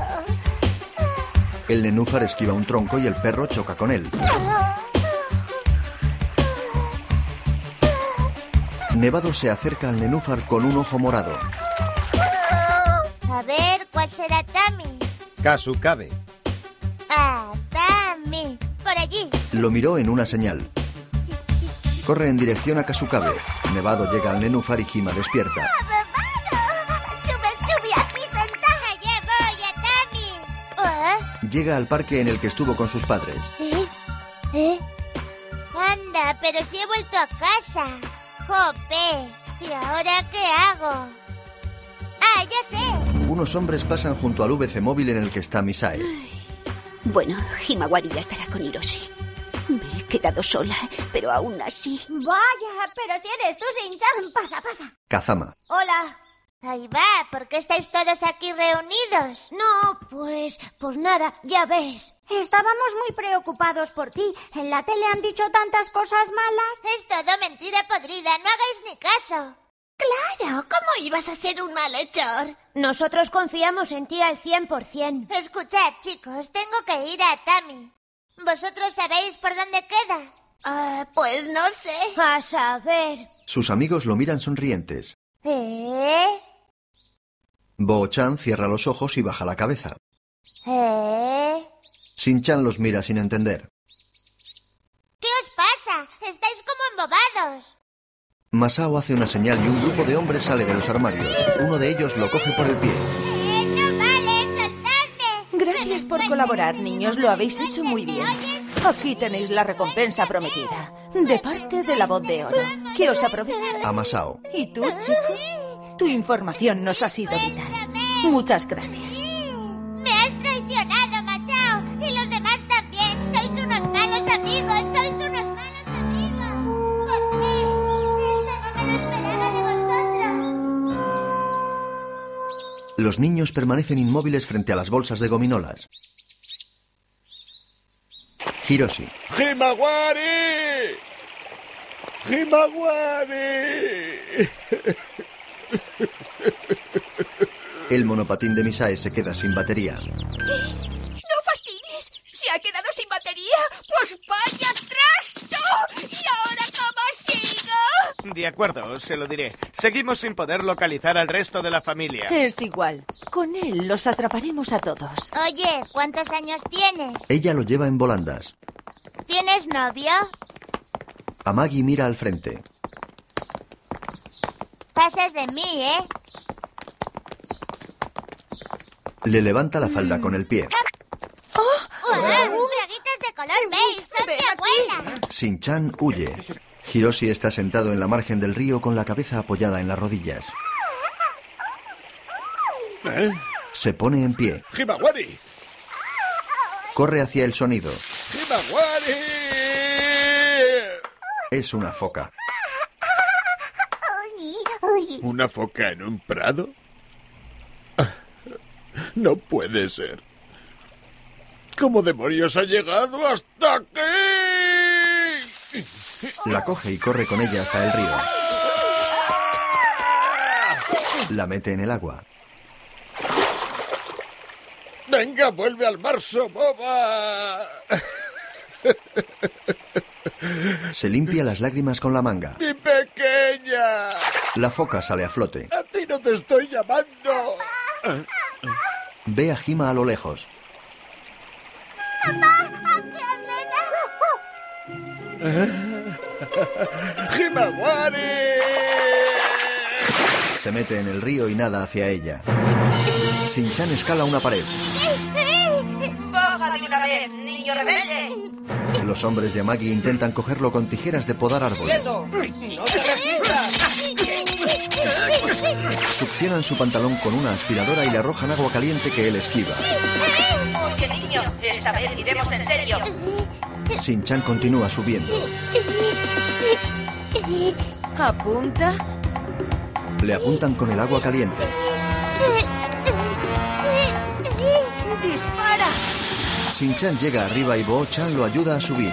El nenúfar esquiva un tronco y el perro choca con él. Nevado se acerca al nenúfar con un ojo morado. A ver, ¿cuál será Tami? Kasukabe. Ah, Tami. Por allí. Lo miró en una señal. Corre en dirección a Kasukabe. Nevado llega al nenúfar y Hima despierta. ¡Chubi, chubi, aquí ventaja! ¡Ya voy, Atami! ¿Eh? Llega al parque en el que estuvo con sus padres. ¿Eh? ¿Eh? Anda, pero si he vuelto a casa. ¡Jope! ¿Y ahora qué hago? ¡Ah, ya sé! Unos hombres pasan junto al V C móvil en el que está Misae. Bueno, Himawari ya estará con Hiroshi. Me he quedado sola, pero aún así... Vaya, pero si eres tú, Shin-chan. Pasa, pasa. Kazama. Hola. Ahí va, ¿por qué estáis todos aquí reunidos? No, pues, pues nada, ya ves. Estábamos muy preocupados por ti. En la tele han dicho tantas cosas malas. Es todo mentira podrida, no hagáis ni caso. Claro, ¿cómo ibas a ser un malhechor? Nosotros confiamos en ti al cien por cien. Escuchad, chicos, tengo que ir a Tami. ¿Vosotros sabéis por dónde queda? Ah, pues no sé. A saber. Sus amigos lo miran sonrientes. ¿Eh? Bo-chan cierra los ojos y baja la cabeza. ¿Eh? Shin-chan los mira sin entender. ¿Qué os pasa? Estáis como embobados. Masao hace una señal y un grupo de hombres sale de los armarios. Uno de ellos lo coge por el pie. ¡Eh, no vale! ¡Soltadme! Gracias por colaborar, niños. Lo habéis hecho muy bien. Aquí tenéis la recompensa prometida. De parte de la voz de oro. Que os aproveche. A Masao. ¿Y tú, chico? Tu información nos ha sido vital. Muchas gracias. Me has traicionado, Masao. Y los demás también. Sois unos malos amigos. Sois unos malos amigos. ¿Por qué? Esto no me lo esperaba de vosotros. Los niños permanecen inmóviles frente a las bolsas de gominolas. Hiroshi. ¡Himawari! ¡Himawari! El monopatín de Misae se queda sin batería. ¡No fastidies! ¿Se ha quedado sin batería? ¡Pues vaya trasto! ¿Y ahora cómo sigo? De acuerdo, se lo diré. Seguimos sin poder localizar al resto de la familia. Es igual. Con él los atraparemos a todos. Oye, ¿cuántos años tienes? Ella lo lleva en volandas. ¿Tienes novio? Amagi mira al frente. Pasas de mí, ¿eh? Le levanta la falda con el pie. ¡Oh! ¡Oh! ¡Braguitas de color beige! ¡Son mi abuela! Shin-chan huye. Hiroshi está sentado en la margen del río con la cabeza apoyada en las rodillas. ¿Eh? Se pone en pie. ¡Himawari! Corre hacia el sonido. ¡Himawari! Es una foca. ¿Una foca en un prado? No puede ser. ¿Cómo demonios ha llegado hasta aquí? La coge y corre con ella hasta el río. La mete en el agua. ¡Venga, vuelve al marzo, boba! Se limpia las lágrimas con la manga. ¡Mi pequeña! La foca sale a flote. ¡A ti no te estoy llamando. Ve a Hima a lo lejos. ¡Papá! ¡Aquí nena! ¡Himawari! Se mete en el río y nada hacia ella. Shin-chan escala una pared. ¡Baja de una vez, niño rebelde! Los hombres de Amagi intentan cogerlo con tijeras de podar árboles. ¡No te resistas! Succionan su pantalón con una aspiradora y le arrojan agua caliente que él esquiva. Oye, niño, esta vez iremos en serio. Shin-chan continúa subiendo. Apunta. Le apuntan con el agua caliente. ¡Dispara! Shin-chan llega arriba y Bo-chan lo ayuda a subir.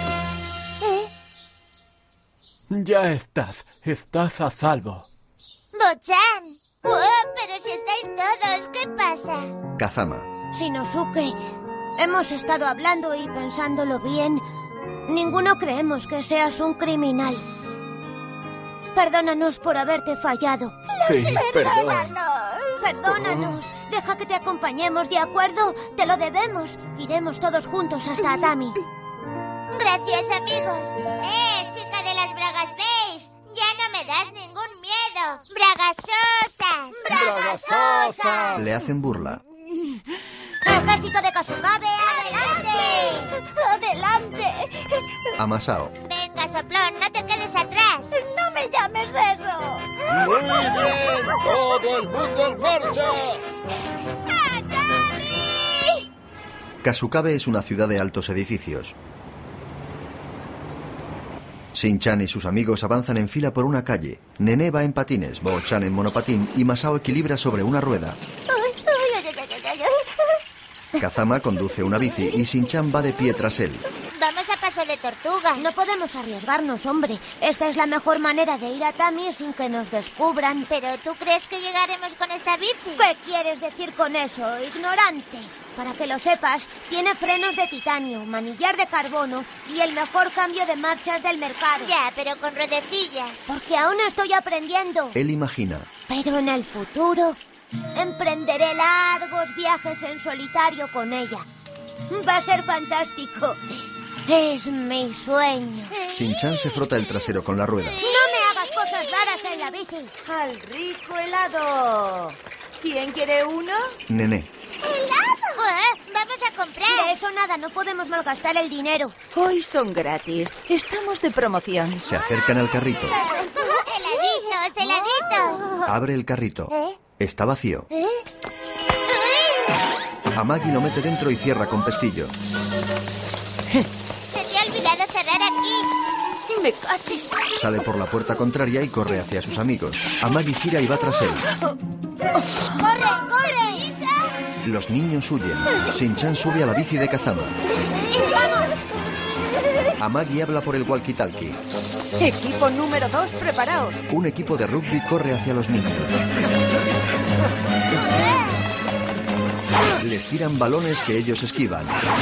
Ya estás. Estás a salvo. ¡Bo-chan! ¡Oh, pero si estáis todos! ¿Qué pasa? Kazama. Shinosuke, hemos estado hablando y pensándolo bien. Ninguno creemos que seas un criminal. Perdónanos por haberte fallado. Sí, Perdónanos. Perdónanos. Deja que te acompañemos, ¿de acuerdo? Te lo debemos. Iremos todos juntos hasta Atami. Gracias, amigos. ¡Eh, chica de las bragas beige! Ya no me das ningún miedo. ¡Bragasosas! ¡Bragasosas! Le hacen burla. ¡Ejército de Kasukabe, adelante! ¡Adelante! A Masao. Venga, soplón, no te quedes atrás. ¡No me llames eso! ¡Muy bien! ¡Todo el mundo en marcha! ¡Atami! Kasukabe es una ciudad de altos edificios. Shin-chan y sus amigos avanzan en fila por una calle. Nene va en patines, Bo-chan en monopatín y Masao equilibra sobre una rueda. Kazama conduce una bici y Shin-chan va de pie tras él. Vamos a paso de tortuga. No podemos arriesgarnos, hombre. Esta es la mejor manera de ir a Atami sin que nos descubran. ¿Pero tú crees que llegaremos con esta bici? ¿Qué quieres decir con eso, ignorante? Para que lo sepas, tiene frenos de titanio, manillar de carbono y el mejor cambio de marchas del mercado. Ya, pero con ruedecillas. Porque aún estoy aprendiendo. Él imagina. Pero en el futuro emprenderé largos viajes en solitario con ella. Va a ser fantástico. Es mi sueño. Shin-chan se frota el trasero con la rueda. No me hagas cosas raras en la bici. Al rico helado. ¿Quién quiere uno? Nene. ¡Helado! ¿Eh? ¡Vamos a comprar! De eso nada, no podemos malgastar el dinero. Hoy son gratis. Estamos de promoción. Se acercan al carrito. ¡Heladitos, heladitos! Abre el carrito. ¿Eh? Está vacío. ¿Eh? Amagi lo mete dentro y cierra con pestillo. Se te ha olvidado cerrar aquí. ¡Me cachis! Sale por la puerta contraria y corre hacia sus amigos. Amagi gira y va tras él. ¡Corre, corre! Los niños huyen. Shin-chan sube a la bici de Kazama. ¡Vamos! Amagi habla por el walkie-talkie. Equipo número dos, preparaos. Un equipo de rugby corre hacia los niños. Les tiran balones que ellos esquivan.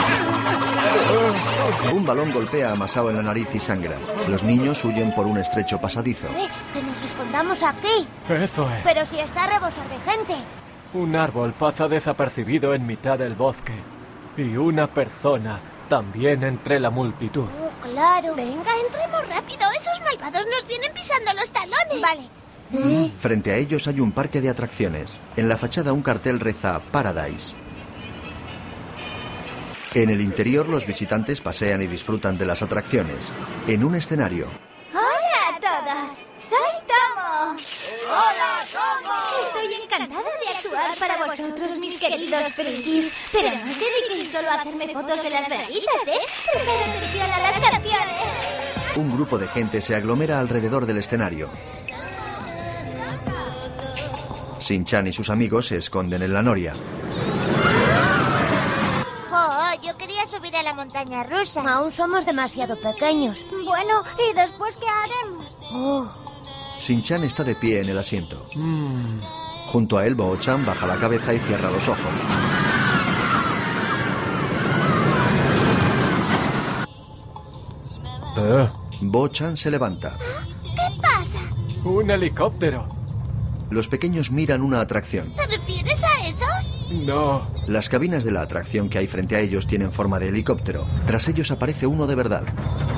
Un balón golpea a Masao en la nariz y sangra. Los niños huyen por un estrecho pasadizo. Eh, que nos escondamos aquí. Eso es. Pero si está a rebosar de gente. Un árbol pasa desapercibido en mitad del bosque. Y una persona también entre la multitud. Oh, claro. Venga, entremos rápido. Esos malvados nos vienen pisando los talones. Vale. Frente a ellos hay un parque de atracciones. En la fachada un cartel reza Paradise. En el interior los visitantes pasean y disfrutan de las atracciones. En un escenario. ¡Hola a todos! ¡Soy Tomo! ¡Hola, Tomo! Estoy encantada de actuar para vosotros, mis queridos frikis. Pero no os dediquéis solo a hacerme fotos de las braguitas, ¿eh? Prestad atención a las canciones. Un grupo de gente se aglomera alrededor del escenario. Shin-chan y sus amigos se esconden en la noria. Oh, yo quería subir a la montaña rusa. Aún somos demasiado pequeños. Bueno, ¿y después qué haremos? Oh. Shin-chan está de pie en el asiento. Mm. Junto a él, Bo-chan baja la cabeza y cierra los ojos. Eh, Bo-chan se levanta. ¿Qué pasa? un helicóptero. Los pequeños miran una atracción. ¿Te refieres a esos? No. Las cabinas de la atracción que hay frente a ellos tienen forma de helicóptero. Tras ellos aparece uno de verdad.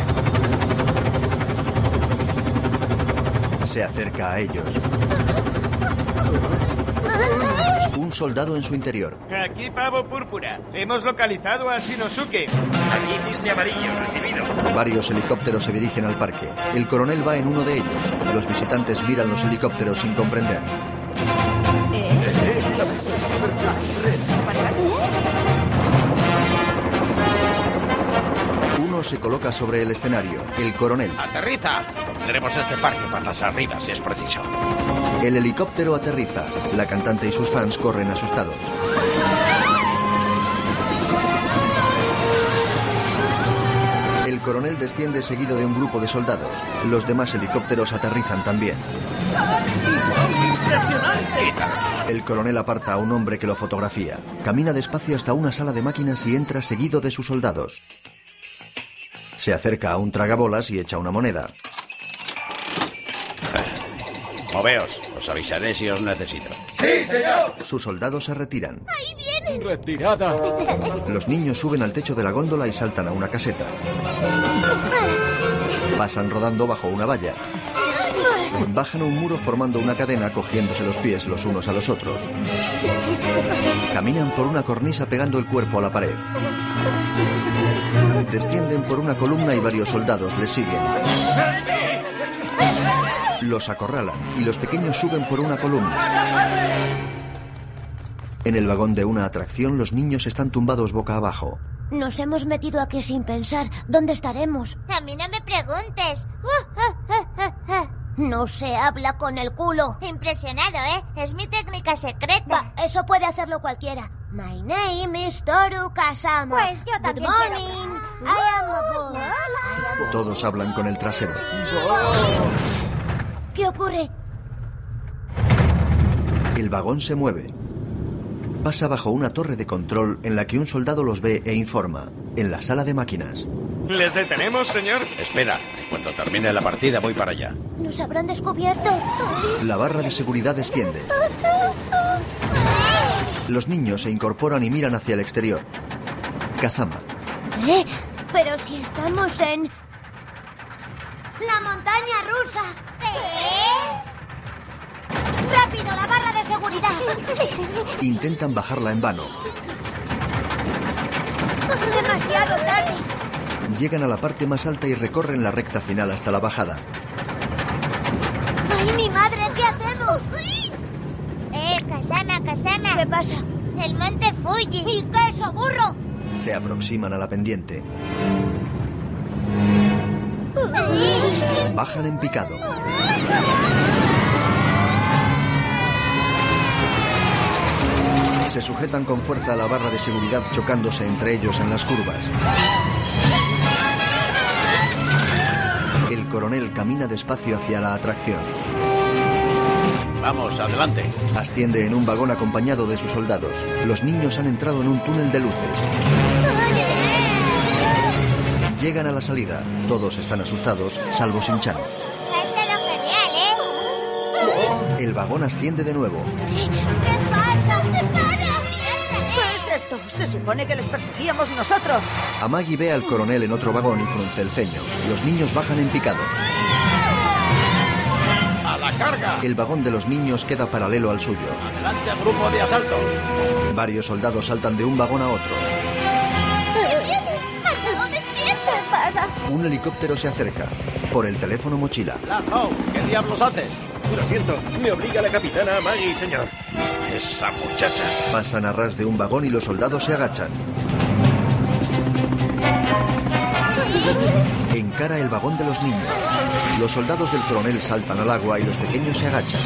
Se acerca a ellos. Un soldado en su interior. Aquí Pavo Púrpura. Hemos localizado a Shinosuke. Aquí Cisne Amarillo, recibido. Varios helicópteros se dirigen al parque. El coronel va en uno de ellos. Los visitantes miran los helicópteros sin comprender. Uno se coloca sobre el escenario. El coronel. ¡Aterriza! Pondremos este parque patas arriba si es preciso. El helicóptero aterriza. La cantante y sus fans corren asustados. El coronel desciende seguido de un grupo de soldados. Los demás helicópteros aterrizan también. ¡Impresionante! El coronel aparta a un hombre que lo fotografía. Camina despacio hasta una sala de máquinas y entra seguido de sus soldados. Se acerca a un tragabolas y echa una moneda. Moveos, os avisaré si os necesito. ¡Sí, señor! Sus soldados se retiran. ¡Ahí vienen! ¡Retirada! Los niños suben al techo de la góndola y saltan a una caseta. Pasan rodando bajo una valla. Bajan un muro formando una cadena cogiéndose los pies los unos a los otros. Caminan por una cornisa pegando el cuerpo a la pared. Descienden por una columna y varios soldados les siguen. Los acorralan y los pequeños suben por una columna. En el vagón de una atracción los niños están tumbados boca abajo. Nos hemos metido aquí sin pensar. ¿Dónde estaremos? A mí no me preguntes. No se habla con el culo. Impresionado, ¿eh? Es mi técnica secreta. Va, eso puede hacerlo cualquiera. My name is Toru Kasama. Pues yo también Good quiero. morning. I am a boy. I am... Todos hablan con el trasero. ¿Qué ocurre? El vagón se mueve. Pasa bajo una torre de control en la que un soldado los ve e informa. En la sala de máquinas. ¿Les detenemos, señor? Espera, en cuanto termine la partida voy para allá. ¿Nos habrán descubierto? La barra de seguridad desciende. Los niños se incorporan y miran hacia el exterior. Kazama. ¿Eh? Pero si estamos en... ¡la montaña rusa! ¿Eh? ¡Rápido, la barra de seguridad! Intentan bajarla en vano. ¡Demasiado tarde! Llegan a la parte más alta y recorren la recta final hasta la bajada. ¡Ay, mi madre! ¿Qué hacemos? Eh, Kasama, Kasama. ¿Qué pasa? El monte Fuji. ¿Y qué eso, burro? Se aproximan a la pendiente. Bajan en picado. Se sujetan con fuerza a la barra de seguridad chocándose entre ellos en las curvas. El coronel camina despacio hacia la atracción. Vamos, adelante. Asciende en un vagón acompañado de sus soldados. Los niños han entrado en un túnel de luces. Llegan a la salida. Todos están asustados, salvo Shin-chan. Está lo genial, ¿eh? El vagón asciende de nuevo. ¿Qué pasa? ¡Se para! ¿Qué es esto? Se supone que les perseguíamos nosotros. Amagi ve al coronel en otro vagón y frunce el ceño. Los niños bajan en picado. ¡A la carga! El vagón de los niños queda paralelo al suyo. ¡Adelante, grupo de asalto! Varios soldados saltan de un vagón a otro. ¡Masao, despierta! ¿Qué pasa? Un helicóptero se acerca. Por el teléfono mochila. Lanzao, ¿qué diablos haces? Lo siento, me obliga la capitana Maggie, señor. Esa muchacha. Pasan a ras de un vagón y los soldados se agachan. Encara el vagón de los niños. Los soldados del coronel saltan al agua y los pequeños se agachan.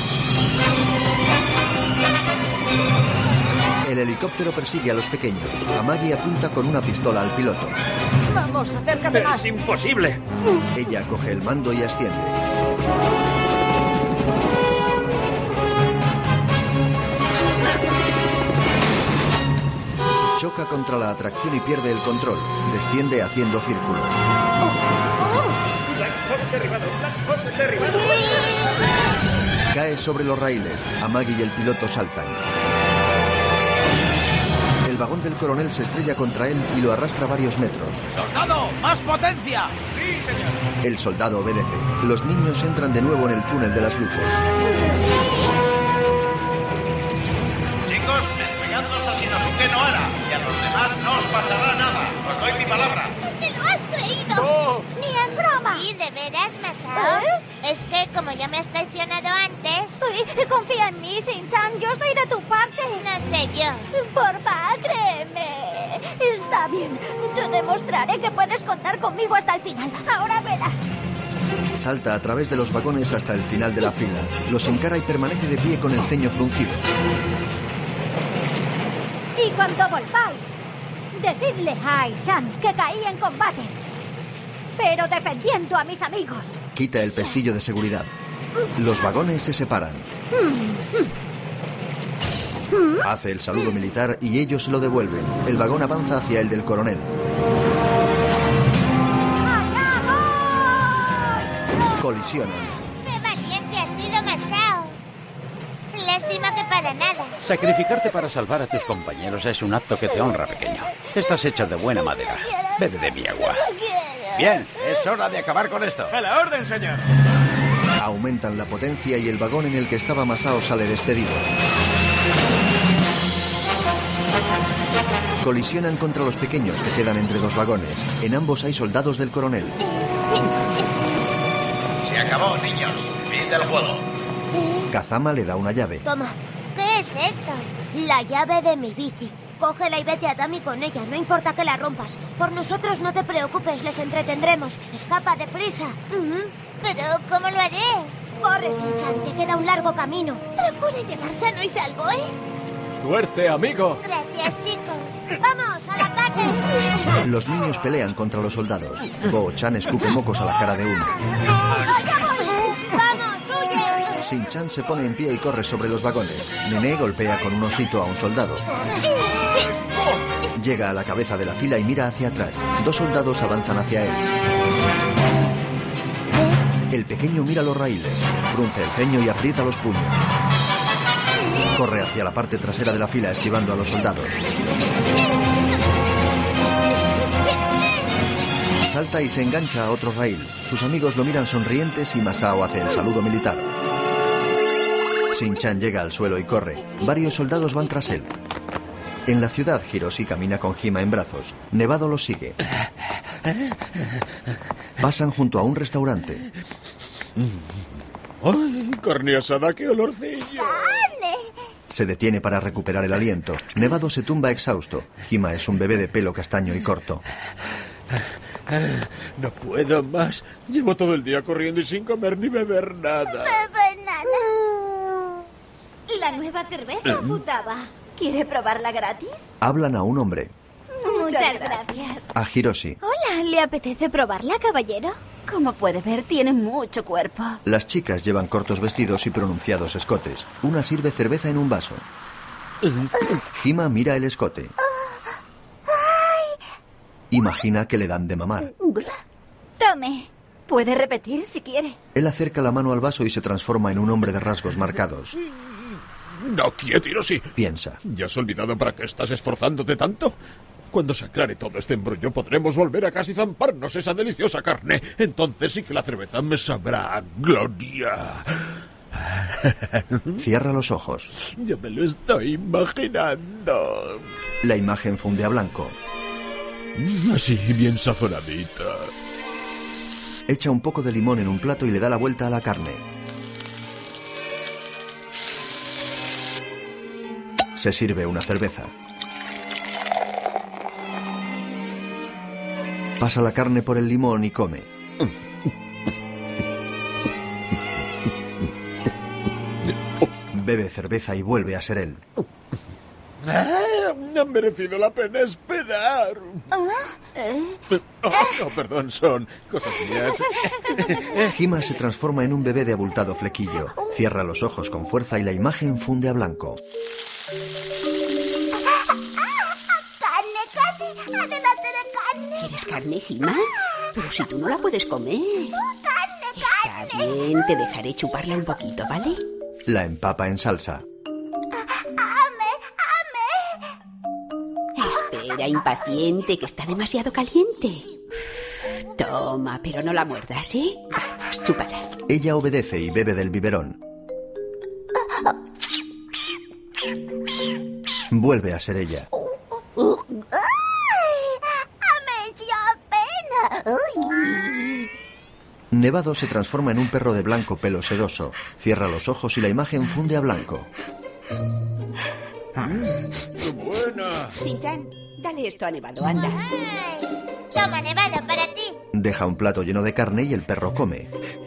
El helicóptero persigue a los pequeños. Amagi apunta con una pistola al piloto. Vamos, acércate más. ¡Es imposible! Ella coge el mando y asciende. Choca contra la atracción y pierde el control. Desciende haciendo círculos. Black Hawk derribado, Black Hawk derribado. Cae cae sobre los raíles. Amagi y el piloto saltan. El vagón del coronel se estrella contra él y lo arrastra varios metros. ¡Soldado! ¡Más potencia! Sí, señor. El soldado obedece. Los niños entran de nuevo en el túnel de las luces. Chicos, entregadnos a Shinosuke Nohara y a los demás no os pasará nada. Os doy mi palabra. ¿Te lo has creído? ¡No! ¡Ni en broma! Sí, ¿de veras, Masao? ¿Eh? Es que como ya me has traicionado antes... Uy, confía en mí, Shin-chan. Yo estoy de tu parte. No sé yo. Porfa, créeme. Está bien. Te demostraré que puedes contar conmigo hasta el final. Ahora verás. Salta a través de los vagones hasta el final de la fila. Los encara y permanece de pie con el ceño fruncido. Y cuando volváis, decidle a Ai-chan que caí en combate, pero defendiendo a mis amigos. Quita el pestillo de seguridad. Los vagones se separan. Hace el saludo militar y ellos lo devuelven. El vagón avanza hacia el del coronel. Colisionan. ¡Qué valiente ha sido Masao! Lástima que para nada. Sacrificarte para salvar a tus compañeros es un acto que te honra, pequeño. Estás hecho de buena madera. Bebe de mi agua. Bien, es hora de acabar con esto. A la orden, señor. Aumentan la potencia y el vagón en el que estaba Masao sale despedido. Colisionan contra los pequeños que quedan entre dos vagones. En ambos hay soldados del coronel. Se acabó, niños. Fin del juego. Kazama le da una llave. Toma. ¿Qué es esto? La llave de mi bici. Cógela y vete a Tami con ella. No importa que la rompas. Por nosotros no te preocupes, les entretendremos. Escapa deprisa. Uh-huh. Pero, ¿cómo lo haré? Corre, Shin-chan. Te queda un largo camino. Procure llegar sano y salvo, ¿eh? ¡Suerte, amigo! Gracias, chicos. ¡Vamos, al ataque! Los niños pelean contra los soldados. Go-chan escupe mocos a la cara de uno. ¡Allá voy! ¡Vamos, huye! Shin-chan se pone en pie y corre sobre los vagones. Nene golpea con un osito a un soldado. Llega a la cabeza de la fila y mira hacia atrás. Dos soldados avanzan hacia él. El pequeño mira los raíles, frunce el ceño y aprieta los puños. Corre hacia la parte trasera de la fila esquivando a los soldados. Salta y se engancha a otro raíl. Sus amigos lo miran sonrientes y Masao hace el saludo militar. Shin-chan llega al suelo y corre. Varios soldados van tras él. En la ciudad, Hiroshi camina con Hima en brazos. Nevado lo sigue. Pasan junto a un restaurante. ¡Ay, carne asada, qué olorcillo! ¡Carne! Se detiene para recuperar el aliento. Nevado se tumba exhausto. Hima es un bebé de pelo castaño y corto. No puedo más. Llevo todo el día corriendo y sin comer ni beber nada. Beber nada. La nueva cerveza Futaba. ¿Quiere probarla gratis? Hablan a un hombre. Muchas gracias. A Hiroshi. Hola, ¿le apetece probarla, caballero? Como puede ver, tiene mucho cuerpo. Las chicas llevan cortos vestidos y pronunciados escotes. Una sirve cerveza en un vaso. Hima mira el escote. Imagina que le dan de mamar. Tome. Puede repetir si quiere. Él acerca la mano al vaso y se transforma en un hombre de rasgos marcados. No quiero, Hiroshi. Piensa. ¿Ya has olvidado para qué estás esforzándote tanto? Cuando se aclare todo este embrollo podremos volver a casa y zamparnos esa deliciosa carne. Entonces sí que la cerveza me sabrá a gloria. Cierra los ojos. Ya me lo estoy imaginando. La imagen funde a blanco. Así, bien sazonadita. Echa un poco de limón en un plato y le da la vuelta a la carne. Se sirve una cerveza. Pasa la carne por el limón y come. Bebe cerveza y vuelve a ser él. Ah, ha merecido la pena esperar. ¿Eh? Oh, no, perdón, son cosas mías. Hima se transforma en un bebé de abultado flequillo. Cierra los ojos con fuerza y la imagen funde a blanco. ¡Carne, carne! ¡Adelante de carne! ¿Quieres carne, Hima? Pero si tú no la puedes comer. ¡Carne, Está carne! bien, te dejaré chuparla un poquito, ¿vale? La empapa en salsa. Espera, impaciente, que está demasiado caliente. Toma, pero no la muerdas, ¿eh? Vamos, chúpala. Ella obedece y bebe del biberón. Vuelve a ser ella. Nevado se transforma en un perro de blanco pelo sedoso. Cierra los ojos y la imagen funde a blanco. ¡Qué buena! Shin-chan, dale esto a Nevado, anda. Toma, Nevado, para ti. Deja un plato lleno de carne y el perro come.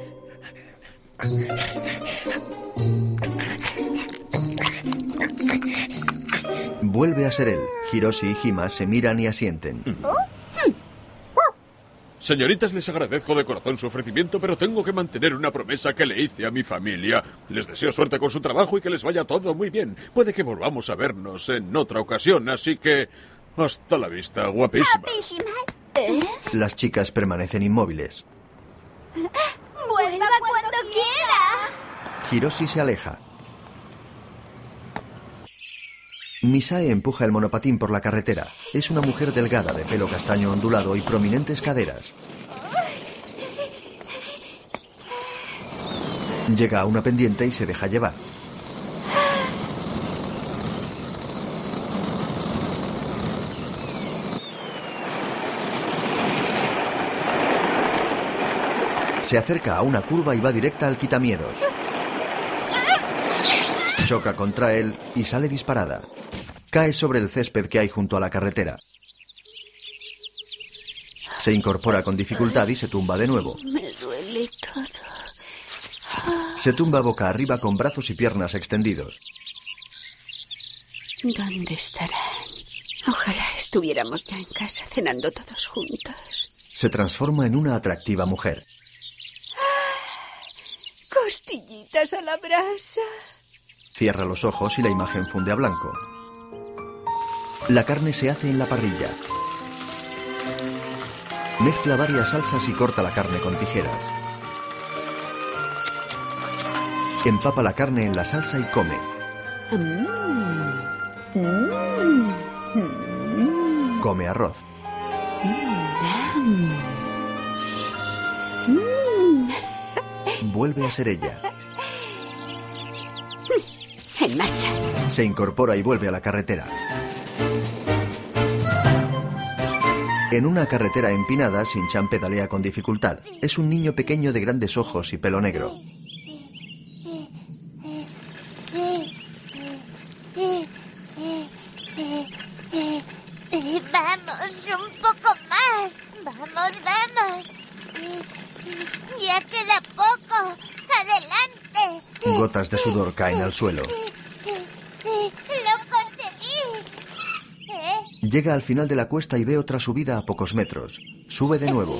Vuelve a ser él. Hiroshi y Hima se miran y asienten. Señoritas, les agradezco de corazón su ofrecimiento, pero tengo que mantener una promesa que le hice a mi familia. Les deseo suerte con su trabajo y que les vaya todo muy bien. Puede que volvamos a vernos en otra ocasión, así que... hasta la vista, guapísimas. ¿Guapísimas? Las chicas permanecen inmóviles. ¡Vuelva cuando quiera! Hiroshi se aleja. Misae empuja el monopatín por la carretera. Es una mujer delgada, de pelo castaño ondulado y prominentes caderas. Llega a una pendiente y se deja llevar. Se acerca a una curva y va directa al quitamiedos. Choca contra él y sale disparada. Cae sobre el césped que hay junto a la carretera. Se incorpora con dificultad y se tumba de nuevo. Me duele todo. Se tumba boca arriba con brazos y piernas extendidos. ¿Dónde estarán? Ojalá estuviéramos ya en casa cenando todos juntos. Se transforma en una atractiva mujer. Costillitas a la brasa. Cierra los ojos y la imagen funde a blanco. La carne se hace en la parrilla. Mezcla varias salsas y corta la carne con tijeras. Empapa la carne en la salsa y come. Mm. Mm. Come arroz. Mm. Mm. Vuelve a ser ella. En marcha. Se incorpora y vuelve a la carretera. En una carretera empinada, Shin-chan pedalea con dificultad. Es un niño pequeño de grandes ojos y pelo negro. Vamos, un poco más. Vamos, vamos. Ya queda poco. Adelante. Gotas de sudor caen al suelo. ¡Lo conseguí! ¿Eh? Llega al final de la cuesta y ve otra subida a pocos metros. Sube de nuevo.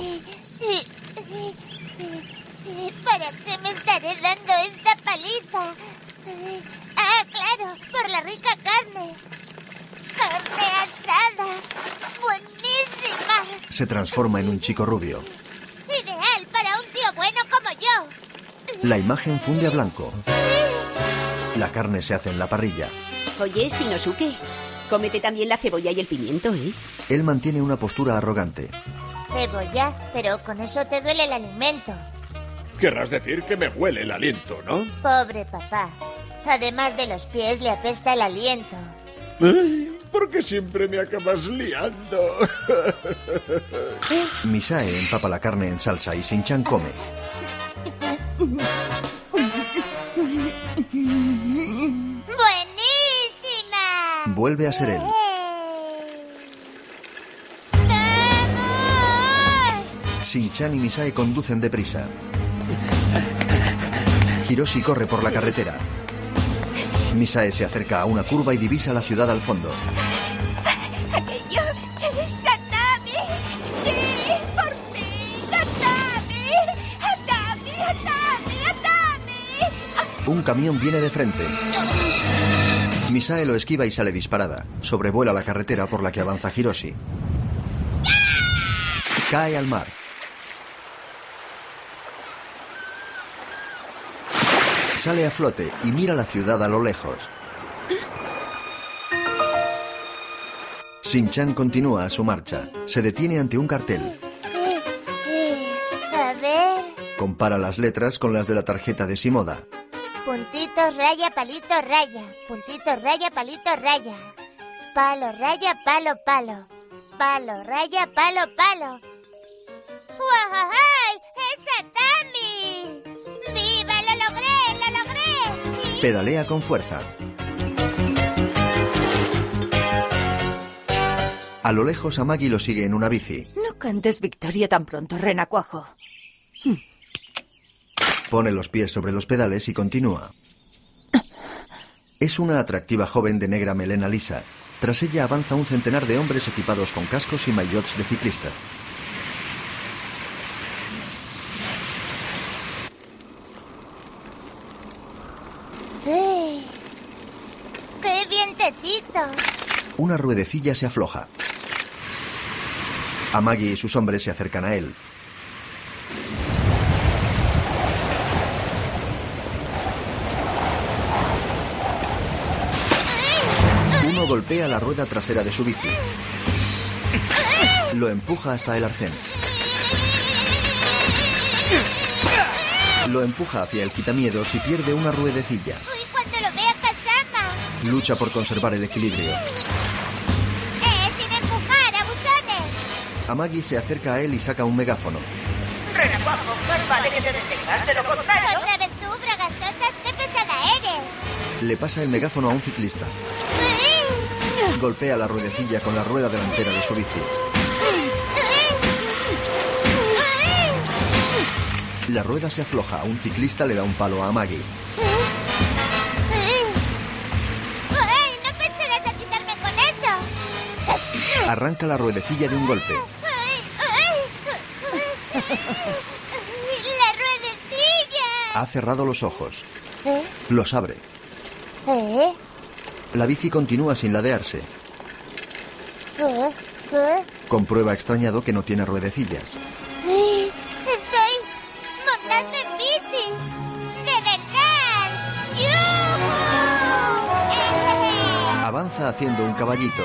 ¿Para qué me estaré dando esta paliza? Ah, claro, por la rica carne. Carne asada. Buenísima. Se transforma en un chico rubio. Ideal para un tío bueno como yo. La imagen funde a blanco. La carne se hace en la parrilla. Oye, Shinosuke, cómete también la cebolla y el pimiento, ¿eh? Él mantiene una postura arrogante. Cebolla, pero con eso te duele el alimento. Querrás decir que me huele el aliento, ¿no? Pobre papá. Además de los pies, le apesta el aliento. Ay, ¿por qué siempre me acabas liando? Misae empapa la carne en salsa y Shin-chan come. ¡Buenísima! Vuelve a ser él. ¡Vamos! Shin-chan y Misae conducen deprisa. Hiroshi corre por la carretera. Misae se acerca a una curva y divisa la ciudad al fondo. ¡Aquello es Atami! ¡Sí! ¡Por fin! ¡Atami! ¡Atami! ¡Atami! ¡Atami! Un camión viene de frente. Misae lo esquiva y sale disparada. Sobrevuela la carretera por la que avanza Hiroshi. Cae al mar. Sale a flote y mira la ciudad a lo lejos. Shin-chan continúa a su marcha. Se detiene ante un cartel. A ver. Compara las letras con las de la tarjeta de Shimoda. Puntitos, raya, palito, raya. Puntitos, raya, palito, raya. Palo, raya, palo, palo. Palo, raya, palo, palo. ¡Guay! ¡Es Atami! ¡Viva! ¡Lo logré! ¡Lo logré! Pedalea con fuerza. A lo lejos, Amagi lo sigue en una bici. No cantes victoria tan pronto, renacuajo. Pone los pies sobre los pedales y continúa. Es una atractiva joven de negra melena lisa. Tras ella avanza un centenar de hombres equipados con cascos y maillots de ciclista. ¡Eh! ¡Qué vientecito! Una ruedecilla se afloja. Amagi y sus hombres se acercan a él. Uno golpea la rueda trasera de su bici. Lo empuja hasta el arcén. Lo empuja hacia el quitamiedos y pierde una ruedecilla. ¡Uy, cuando lo vea, Kazama! Lucha por conservar el equilibrio. ¡Eh, sin empujar, abusones! Amagi se acerca a él y saca un megáfono. Renacuajo, más vale que te detengas, de lo contrario... ¡Otra vez tú, bragasosas! ¡Qué pesada eres! Le pasa el megáfono a un ciclista. Golpea la ruedecilla con la rueda delantera de su bici. La rueda se afloja. Un ciclista le da un palo a Amagi. ¡Ay, no pensarás a quitarme con eso! Arranca la ruedecilla de un golpe. ¡La ruedecilla! Ha cerrado los ojos. ¿Eh? Los abre. ¿Eh? La bici continúa sin ladearse. ¿Eh? ¿Eh? Comprueba extrañado que no tiene ruedecillas. ¡Ay! ¡Estoy montando en bici! ¡De verdad! ¡Yujú! Avanza haciendo un caballito.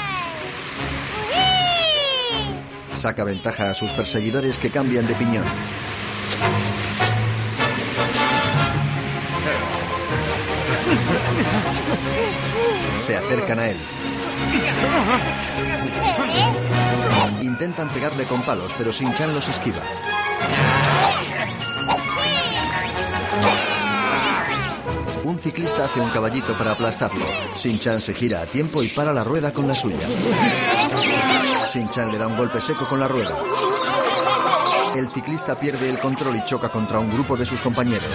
Saca ventaja a sus perseguidores que cambian de piñón. Se acercan a él. Intentan pegarle con palos, pero Shin-chan los esquiva. Un ciclista hace un caballito para aplastarlo. Shin-chan se gira a tiempo y para la rueda con la suya. Shin-chan le da un golpe seco con la rueda. El ciclista pierde el control y choca contra un grupo de sus compañeros.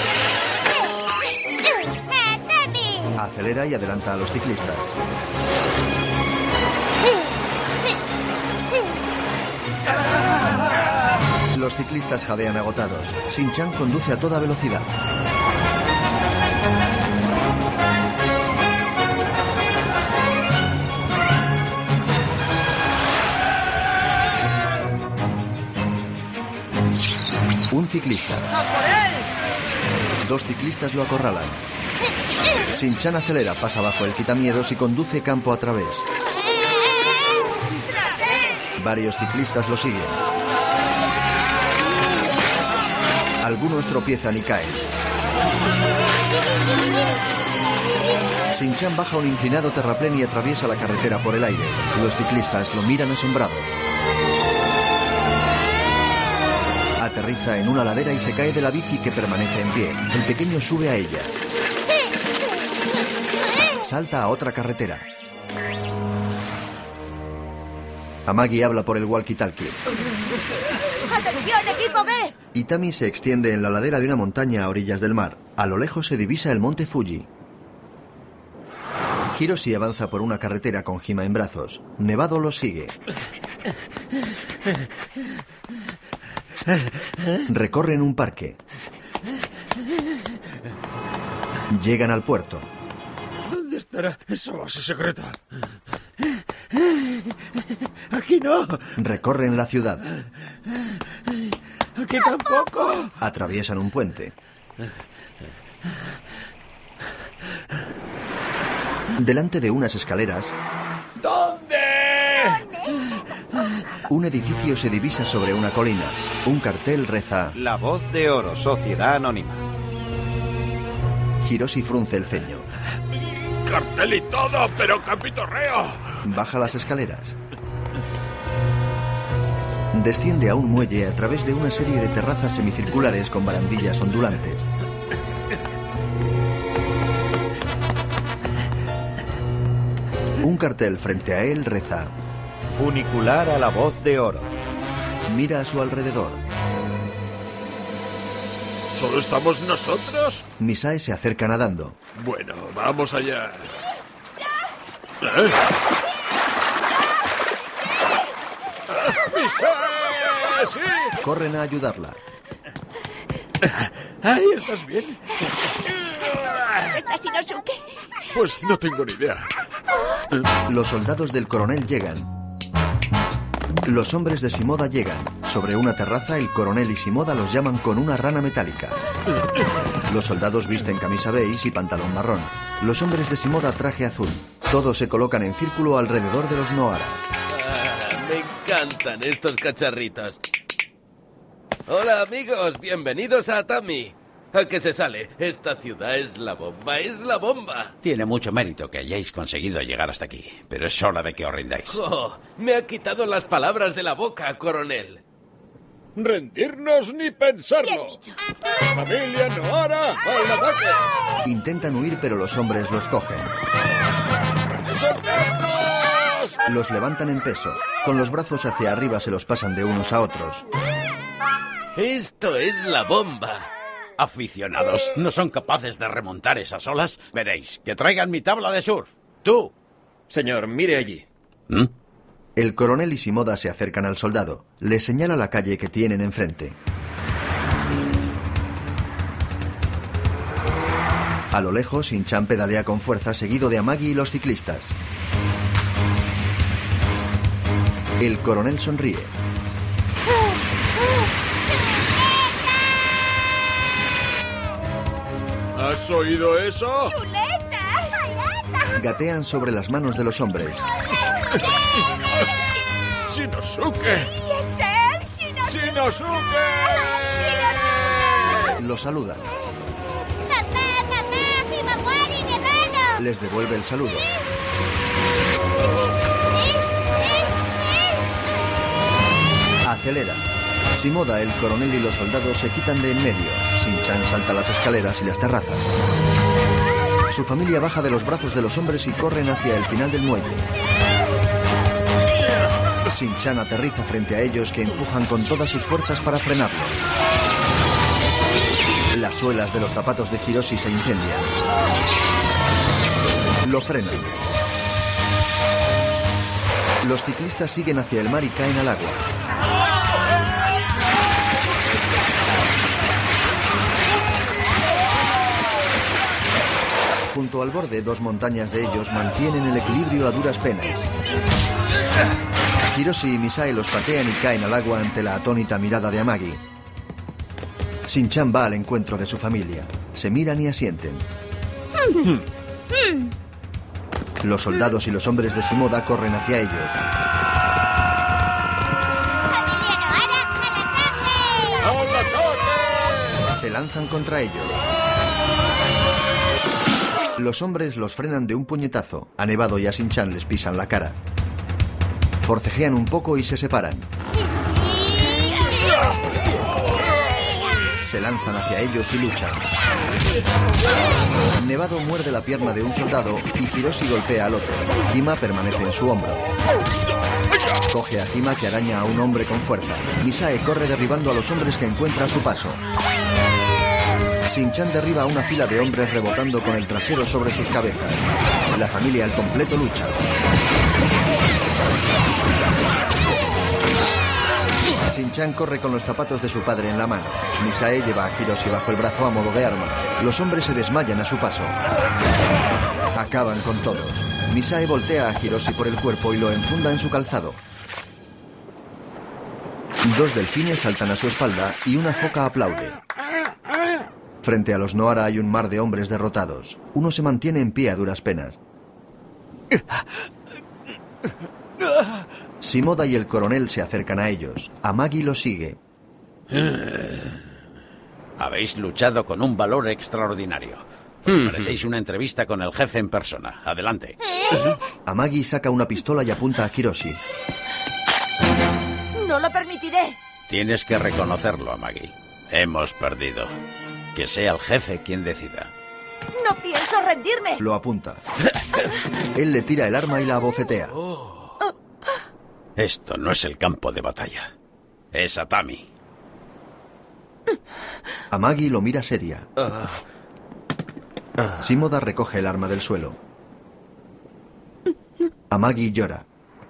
Acelera y adelanta a los ciclistas. Los ciclistas jadean agotados. Shin-chan conduce a toda velocidad. Un ciclista. Dos ciclistas lo acorralan. Shin-chan acelera, pasa bajo el quitamiedos y conduce campo a través. Varios ciclistas lo siguen. Algunos tropiezan y caen. Shin-chan baja un inclinado terraplén y atraviesa la carretera por el aire. Los ciclistas lo miran asombrados. Aterriza en una ladera y se cae de la bici que permanece en pie. El pequeño sube a ella. Salta a otra carretera. Amagi habla por el walkie-talkie. ¡Atención, equipo B! Itami se extiende en la ladera de una montaña a orillas del mar. A lo lejos se divisa el monte Fuji. Hiroshi avanza por una carretera con Hima en brazos. Nevado lo sigue. Recorren un parque. Llegan al puerto. ¿Dónde estará esa base secreta? Aquí no. Recorren la ciudad. Aquí tampoco. Atraviesan un puente. Delante de unas escaleras, ¿Dónde? un edificio se divisa sobre una colina. Un cartel reza: La Voz de Oro, Sociedad Anónima. Hiroshi frunce el ceño. Cartel y todo, pero capitorreo. Baja las escaleras. Desciende a un muelle a través de una serie de terrazas semicirculares con barandillas ondulantes. Un cartel frente a él reza: Funicular a la Voz de Oro. Mira a su alrededor. ¿Solo estamos nosotros? Misae se acerca nadando. Bueno, vamos allá. ¿Eh? ¡Misae! ¡Sí! Corren a ayudarla. ¡Ay, estás bien! ¿Dónde está Shinosuke? Pues no tengo ni idea. Los soldados del coronel llegan. Los hombres de Shimoda llegan. Sobre una terraza, el coronel y Shimoda los llaman con una rana metálica. Los soldados visten camisa beige y pantalón marrón. Los hombres de Shimoda traje azul. Todos se colocan en círculo alrededor de los Nohara. Ah, me encantan estos cacharritos. Hola amigos, bienvenidos a Atami. ¿A qué se sale? Esta ciudad es la bomba, es la bomba. Tiene mucho mérito que hayáis conseguido llegar hasta aquí, pero es hora de que os rindáis. Oh, me ha quitado las palabras de la boca, coronel. Rendirnos ni pensarlo. Familia Nohara, al ataque. Intentan huir, pero los hombres los cogen. ¡Soltadnos! Los levantan en peso. Con los brazos hacia arriba se los pasan de unos a otros. Esto es la bomba. Aficionados, ¿no son capaces de remontar esas olas? Veréis, que traigan mi tabla de surf. ¡Tú! Señor, mire allí. ¿Mm? El coronel y Shimoda se acercan al soldado. Le señala la calle que tienen enfrente. A lo lejos, Shin-chan pedalea con fuerza seguido de Amagi y los ciclistas. El coronel sonríe. ¿Has oído eso? ¡Chuletas! Gatean sobre las manos de los hombres. ¡Shinosuke! ¡Sí, es él! ¡Shinosuke! ¡Shinosuke! ¡Shinosuke! Los saludan. ¡Papá, papá! ¡Himawari nevado! Les devuelve el saludo. Acelera. Shimoda, el coronel y los soldados se quitan de en medio. Shin-chan salta las escaleras y las terrazas. Su familia baja de los brazos de los hombres y corren hacia el final del muelle. Shin-chan aterriza frente a ellos, que empujan con todas sus fuerzas para frenarlo. Las suelas de los zapatos de Hiroshi se incendian. Lo frenan. Los ciclistas siguen hacia el mar y caen al agua. Junto al borde, dos montañas de ellos mantienen el equilibrio a duras penas. Hiroshi y Misae los patean y caen al agua ante la atónita mirada de Amagi. Shin-chan va al encuentro de su familia. Se miran y asienten. Los soldados y los hombres de Shimoda corren hacia ellos. ¡Familia Nohara, al ataque! Se lanzan contra ellos. Los hombres los frenan de un puñetazo. A Nevado y a Shin-chan les pisan la cara. Forcejean un poco y se separan. Se lanzan hacia ellos y luchan. Nevado muerde la pierna de un soldado y Hiroshi golpea al otro. Hima permanece en su hombro. Coge a Hima, que araña a un hombre con fuerza. Misae corre derribando a los hombres que encuentra a su paso. Shin-chan derriba a una fila de hombres rebotando con el trasero sobre sus cabezas. La familia al completo lucha. Shin-chan corre con los zapatos de su padre en la mano. Misae lleva a Hiroshi bajo el brazo a modo de arma. Los hombres se desmayan a su paso. Acaban con todos. Misae voltea a Hiroshi por el cuerpo y lo enfunda en su calzado. Dos delfines saltan a su espalda y una foca aplaude. Frente a los Nohara hay un mar de hombres derrotados. Uno se mantiene en pie a duras penas. Shimoda y el coronel se acercan a ellos. Amagi los sigue. Habéis luchado con un valor extraordinario. Os merecéis una entrevista con el jefe en persona. Adelante. Amagi saca una pistola y apunta a Hiroshi. No lo permitiré. Tienes que reconocerlo, Amagi. Hemos perdido. Que sea el jefe quien decida. No pienso rendirme. Lo apunta. Él le tira el arma y la abofetea. Esto no es el campo de batalla. Es Atami. Amagi lo mira seria. Shimoda recoge el arma del suelo. Amagi llora.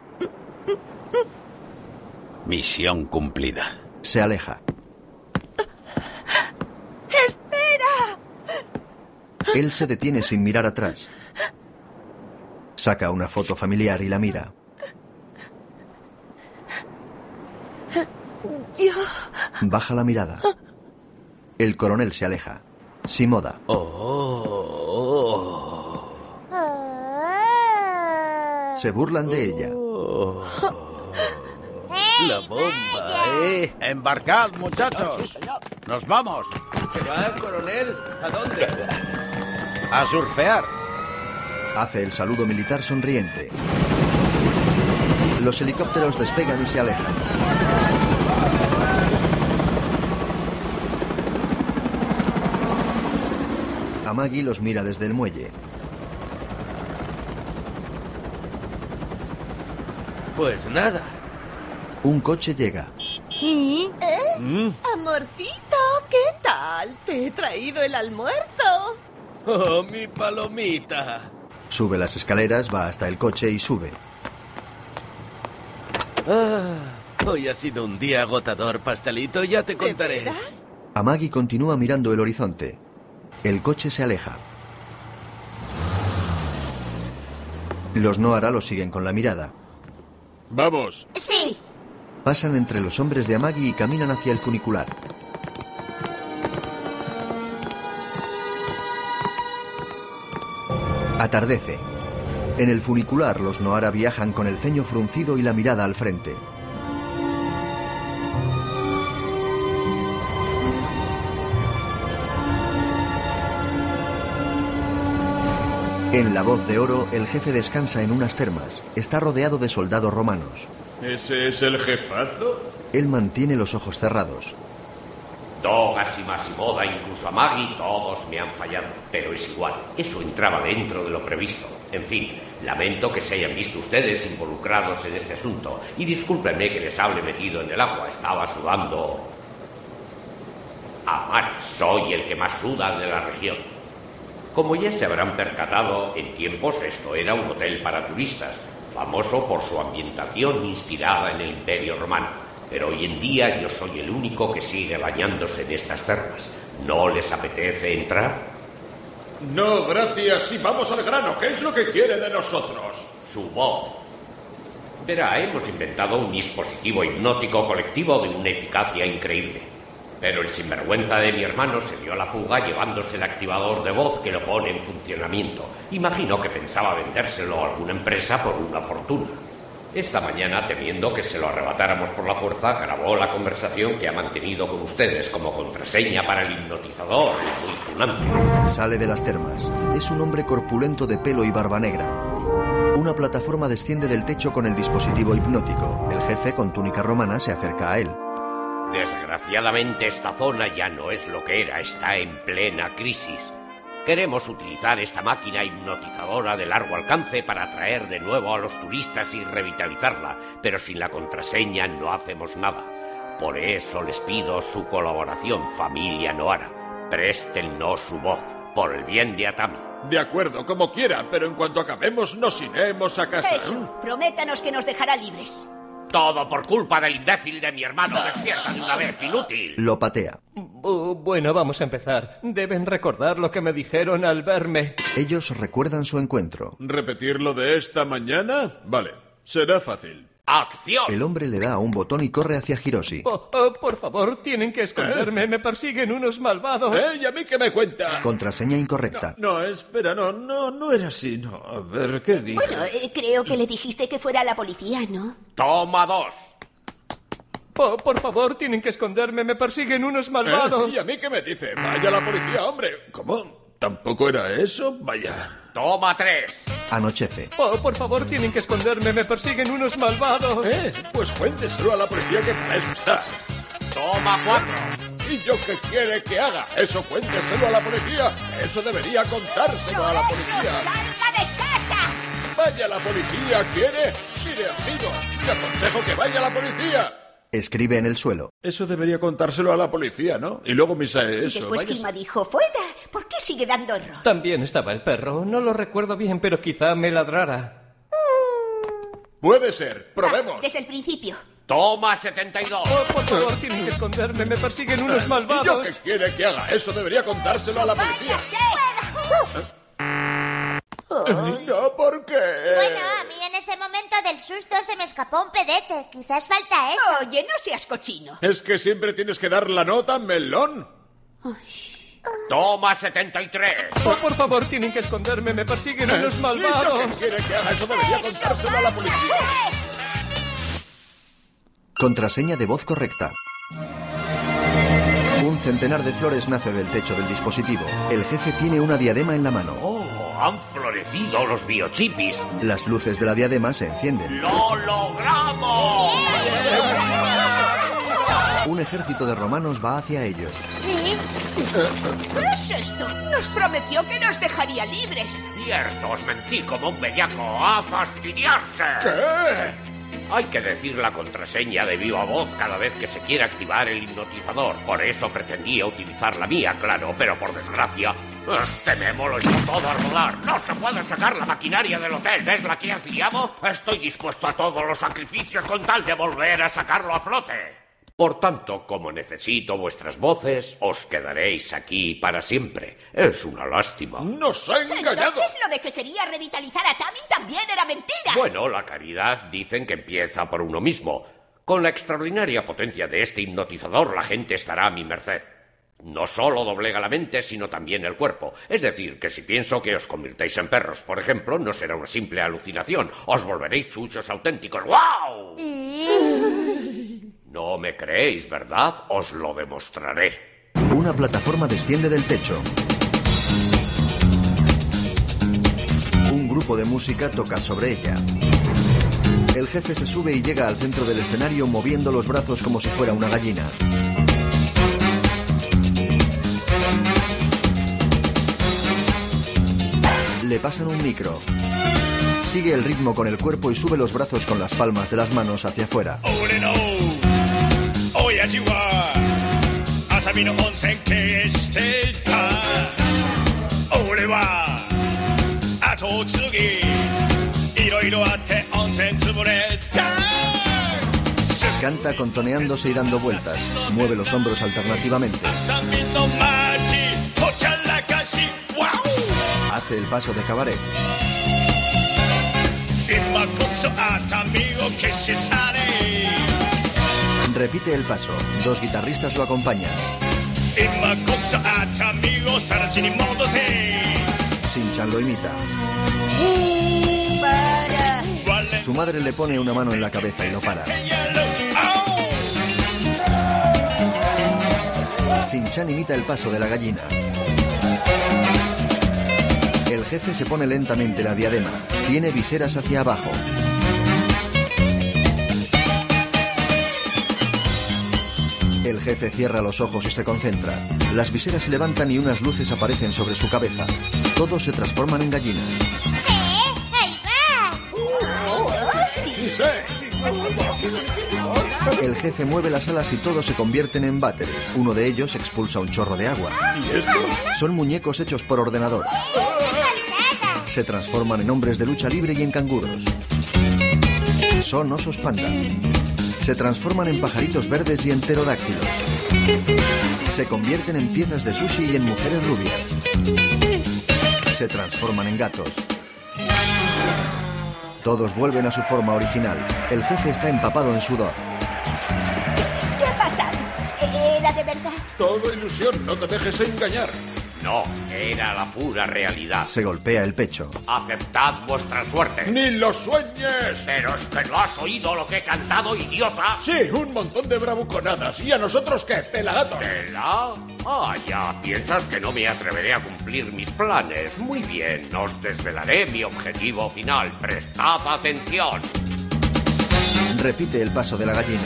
Misión cumplida. Se aleja. ¡Espera! Él se detiene sin mirar atrás. Saca una foto familiar y la mira. Yo... Baja la mirada. El coronel se aleja. Shimoda. Oh. Se burlan de ella. La bomba, ¿eh? Embarcad, muchachos. Nos vamos. ¿Se va, coronel? ¿A dónde? A surfear. Hace el saludo militar sonriente. Los helicópteros despegan y se alejan. Amagi los mira desde el muelle. Pues nada. Un coche llega. ¿Y? ¿Eh? ¿Mm? Amorcito, ¿qué tal? Te he traído el almuerzo. ¡Oh, mi palomita! Sube las escaleras, va hasta el coche y sube. Ah, hoy ha sido un día agotador, pastelito, ya te contaré. ¿De veras? Amagi continúa mirando el horizonte. El coche se aleja. Los Nohara lo siguen con la mirada. ¡Vamos! Sí. Pasan entre los hombres de Amagi y caminan hacia el funicular. Atardece. En el funicular, los Nohara viajan con el ceño fruncido y la mirada al frente. En la Voz de Oro, el jefe descansa en unas termas. Está rodeado de soldados romanos. ¿Ese es el jefazo? Él mantiene los ojos cerrados. Dogas y Masimoda, incluso Amagi, todos me han fallado. Pero es igual, eso entraba dentro de lo previsto. En fin, lamento que se hayan visto ustedes involucrados en este asunto. Y discúlpenme que les hable metido en el agua, estaba sudando. Amar, soy el que más suda de la región. Como ya se habrán percatado, en tiempos esto era un hotel para turistas, famoso por su ambientación inspirada en el Imperio Romano. Pero hoy en día yo soy el único que sigue bañándose en estas termas. ¿No les apetece entrar? No, gracias. Y vamos al grano. ¿Qué es lo que quiere de nosotros? Su voz. Verá, hemos inventado un dispositivo hipnótico colectivo de una eficacia increíble. Pero el sinvergüenza de mi hermano se dio a la fuga llevándose el activador de voz que lo pone en funcionamiento. Imagino que pensaba vendérselo a alguna empresa por una fortuna. Esta mañana, temiendo que se lo arrebatáramos por la fuerza, grabó la conversación que ha mantenido con ustedes como contraseña para el hipnotizador, muy tunante. Sale de las termas. Es un hombre corpulento de pelo y barba negra. Una plataforma desciende del techo con el dispositivo hipnótico. El jefe, con túnica romana, se acerca a él. Desgraciadamente esta zona ya no es lo que era, está en plena crisis. Queremos utilizar esta máquina hipnotizadora de largo alcance para atraer de nuevo a los turistas y revitalizarla, pero sin la contraseña no hacemos nada. Por eso les pido su colaboración, familia Nohara. Préstennos su voz, por el bien de Atami. De acuerdo, como quiera, pero en cuanto acabemos nos iremos a casa. Eso, prométanos que nos dejará libres. Todo por culpa del imbécil de mi hermano. Despierta de una vez, inútil. Lo patea. Uh, bueno, vamos a empezar. Deben recordar lo que me dijeron al verme. Ellos recuerdan su encuentro. ¿Repetir lo de esta mañana? Vale, será fácil. ¡Acción! El hombre le da a un botón y corre hacia Hiroshi. Oh, oh, por favor, tienen que esconderme. Me persiguen unos malvados. ¿Eh? ¿Y a mí qué me cuenta? Contraseña incorrecta. No, no, espera, no, no, no era así, no. A ver, ¿qué dije? Bueno, eh, creo que le dijiste que fuera a la policía, ¿no? Toma dos. Oh, por favor, tienen que esconderme. Me persiguen unos malvados. ¿Eh? ¿Y a mí qué me dice? Vaya la policía, hombre. ¿Cómo? ¿Tampoco era eso? Vaya. Toma tres. Anochece. Oh, por favor, tienen que esconderme. Me persiguen unos malvados. ¿Eh? Pues cuénteselo a la policía que para eso está. Toma cuatro. ¿Y yo qué quiere que haga? Eso cuénteselo a la policía. Eso debería contárselo a la policía. ¡Salga de casa! Vaya a la policía, ¿quiere? Mire, amigo, te aconsejo que vaya a la policía. Escribe en el suelo. Eso debería contárselo a la policía, ¿no? Y luego misa eso. Después Vaya... Hima dijo, fuera. ¿Por qué sigue dando horror? También estaba el perro. No lo recuerdo bien, pero quizá me ladrara. Puede ser. Probemos. Ah, desde el principio. Toma setenta y dos. Oh, por favor, tienen que esconderme. Me persiguen unos malvados. ¿Y yo qué quiere que haga? Eso debería contárselo a la policía. Oh. No, ¿por qué? Bueno, a mí en ese momento del susto se me escapó un pedete. Quizás falta eso. Oye, no seas cochino. ¿Es que siempre tienes que dar la nota, melón? Toma setenta y tres. Oh, por favor, tienen que esconderme. Me persiguen unos malvados. ¿Y yo qué quiere que haga? Eso debería contárselo a la policía. Contraseña de voz correcta. Un centenar de flores nace del techo del dispositivo. El jefe tiene una diadema en la mano. ¡Oh! Han florecido los biochipis. Las luces de la diadema se encienden. ¡Lo logramos! Un ejército de romanos va hacia ellos. ¿Qué es esto? Nos prometió que nos dejaría libres. Cierto, os mentí como un bellaco. ¡A fastidiarse! ¿Qué? Hay que decir la contraseña de viva voz cada vez que se quiere activar el hipnotizador. Por eso pretendía utilizar la mía, claro, pero por desgracia, este memo lo echó todo a rodar. No se puede sacar la maquinaria del hotel. ¿Ves la que has liado? Estoy dispuesto a todos los sacrificios con tal de volver a sacarlo a flote. Por tanto, como necesito vuestras voces, os quedaréis aquí para siempre. Es una lástima. ¡Nos ha engañado! Entonces lo de que quería revitalizar a Tammy también era mentira. Bueno, la caridad dicen que empieza por uno mismo. Con la extraordinaria potencia de este hipnotizador, la gente estará a mi merced. No solo doblega la mente, sino también el cuerpo. Es decir, que si pienso que os convirtáis en perros, por ejemplo, no será una simple alucinación. Os volveréis chuchos auténticos. ¡Guau! No me creéis, ¿verdad? Os lo demostraré. Una plataforma desciende del techo. Un grupo de música toca sobre ella. El jefe se sube y llega al centro del escenario moviendo los brazos como si fuera una gallina. Le pasan un micro. Sigue el ritmo con el cuerpo y sube los brazos con las palmas de las manos hacia afuera. Canta contoneándose y dando vueltas. Mueve los hombros alternativamente. Hace el paso de cabaret. Repite el paso. Dos guitarristas lo acompañan. Shin-chan lo imita. Para. Su madre le pone una mano en la cabeza y no para. Shin-chan imita el paso de la gallina. El jefe se pone lentamente la diadema. Tiene viseras hacia abajo. El jefe cierra los ojos y se concentra. Las viseras se levantan y unas luces aparecen sobre su cabeza. Todos se transforman en gallinas. ¿Eh? ¡Ahí va! Oh, sí. Sí. El jefe mueve las alas y todos se convierten en váteres. Uno de ellos expulsa un chorro de agua. ¿Y esto? Son muñecos hechos por ordenador. Se transforman en hombres de lucha libre y en canguros. Son osos panda. Se transforman en pajaritos verdes y en pterodáctilos. Se convierten en piezas de sushi y en mujeres rubias. Se transforman en gatos. Todos vuelven a su forma original. El jefe está empapado en sudor. ¿Qué ha pasado? ¿Era de verdad? Todo ilusión, no te dejes engañar. No, era la pura realidad. Se golpea el pecho. Aceptad vuestra suerte. ¡Ni lo sueñes! Pero es que no has oído lo que he cantado, idiota. Sí, un montón de bravuconadas. ¿Y a nosotros qué, pelagatos? ¿Pela? Ah, ya, piensas que no me atreveré a cumplir mis planes. Muy bien, os desvelaré mi objetivo final. Prestad atención. Repite el paso de la gallina.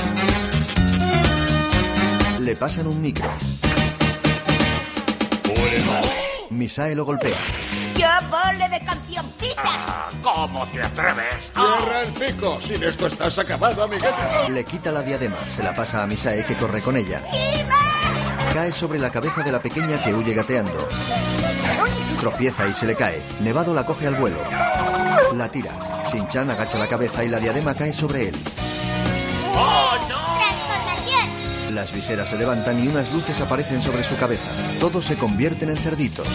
Le pasan un micro. Misae lo golpea. ¡Yo vole de cancioncitas! Ah, ¿cómo te atreves? ¡Cierra el pico! Sin esto estás acabado, amiguete. Le quita la diadema, se la pasa a Misae, que corre con ella. Cae sobre la cabeza de la pequeña, que huye gateando. Tropieza y se le cae. Nevado la coge al vuelo. La tira. Shin-chan agacha la cabeza y la diadema cae sobre él. ¡Oh, no! Las viseras se levantan y unas luces aparecen sobre su cabeza. Todos se convierten en cerditos.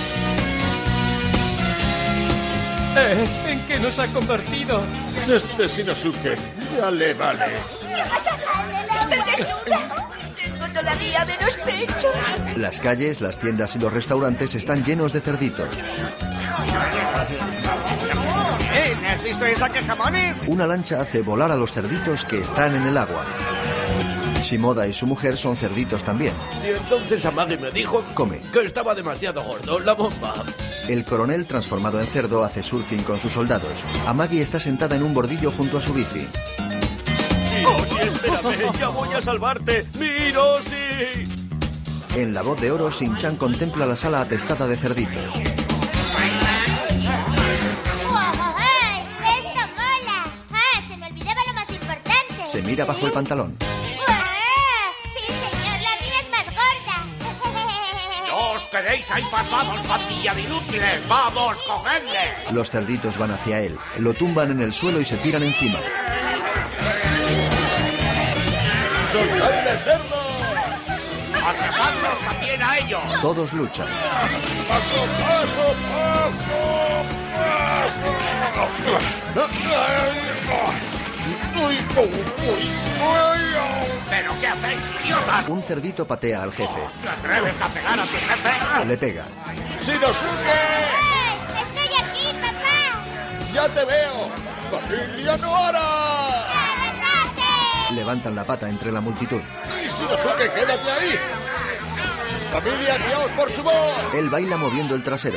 ¿Eh? ¿En qué nos ha convertido? Este Shinosuke ya le vale. ¿Qué pasa? ¡Estoy desnuda! Tengo todavía menos pecho. Las calles, las tiendas y los restaurantes están llenos de cerditos. ¿Eh? ¿Me has visto esa que jamones? Una lancha hace volar a los cerditos que están en el agua. Shimoda y su mujer son cerditos también. Y entonces Amagi me dijo Come. que estaba demasiado gordo, la bomba. El coronel, transformado en cerdo, hace surfing con sus soldados. Amagi está sentada en un bordillo junto a su bici. Hiroshi, espérame, ya voy a salvarte. ¡Hiroshi! En la voz de oro, Shin-chan contempla la sala atestada de cerditos. ¡Ay! ¡Esto mola! ¡Ah! Se me olvidaba lo más importante. Se mira bajo el pantalón. ¡No os quedéis ahí pasmados, pandilla de inútiles! ¡Vamos, cogedle! Los cerditos van hacia él, lo tumban en el suelo y se tiran encima. ¡Soltadle, cerdos! ¡Atrapadlos también a ellos! Todos luchan. ¡Paso, paso, paso! ¿Pero qué hacéis, idiotas? Un cerdito patea al jefe. ¿Te atreves a pegar a tu jefe? Le pega. ¡Shinosuke! ¡Ay! ¡Estoy aquí, papá! ¡Ya te veo! ¡Familia Nohara! Levantan la pata entre la multitud. ¡Y Shinosuke, quédate ahí! ¡Familia, guiaos por su voz! Él baila moviendo el trasero.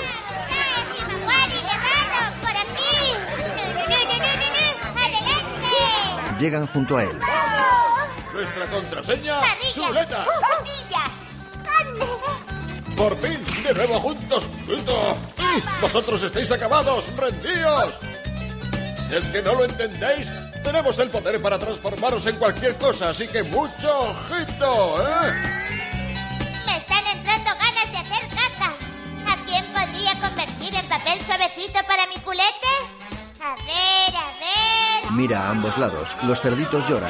Llegan junto a él. Nuestra contraseña, chuletas. ¡Pastillas! Por fin, de nuevo juntos. ¡Grito! ¡Vosotros estáis acabados! ¡Rendíos! ¿Es que no lo entendéis? Tenemos el poder para transformaros en cualquier cosa, así que mucho ojito, ¿eh? Me están entrando ganas de hacer caca. ¿A quién podría convertir en papel suavecito para mi culete? A ver, a ver... Mira a ambos lados. Los cerditos lloran.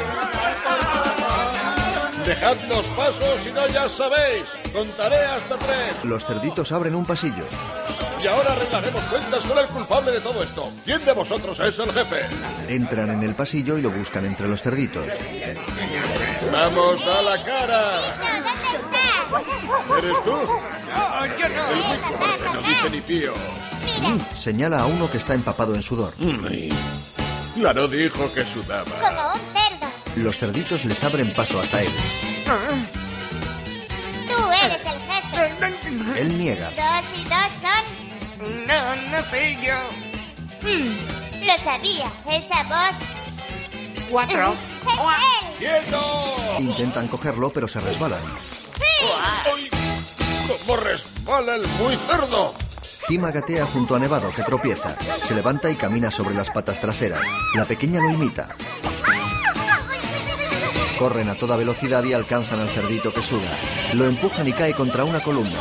Dejadnos paso, si no ya sabéis. Contaré hasta tres. Los cerditos abren un pasillo. Y ahora arreglaremos cuentas con el culpable de todo esto. ¿Quién de vosotros es el jefe? Entran en el pasillo y lo buscan entre los cerditos. ¡Vamos, da la cara! ¿Eres tú? No, yo no. El único que no dice ni pío. Mm, señala a uno que está empapado en sudor. Claro, dijo que sudaba. Como un cerdo. Los cerditos les abren paso hasta él. Tú eres el jefe. Él niega. Dos y dos son... No, no soy yo. Mm, lo sabía. Esa voz... Cuatro. ¡Es él! ¡Quieto! Intentan cogerlo, pero se resbalan. ¡Ay! ¡Cómo resbala el muy cerdo! Hima gatea junto a Nevado, que tropieza. Se levanta y camina sobre las patas traseras. La pequeña lo imita. Corren a toda velocidad y alcanzan al cerdito que suda. Lo empujan y cae contra una columna.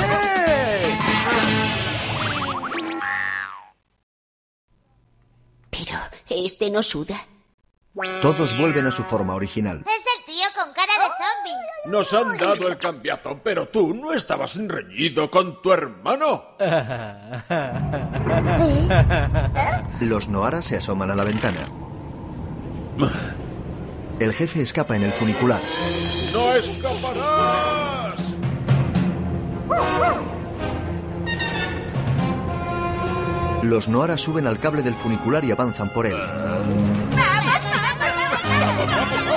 Pero este no suda. Todos vuelven a su forma original. Es el tío con cara de zombie. Nos han dado el cambiazo, pero tú no estabas reñido con tu hermano. ¿Eh? Los Nohara se asoman a la ventana. El jefe escapa en el funicular. ¡No escaparás! Los Nohara suben al cable del funicular y avanzan por él. ¡Vamos, vamos,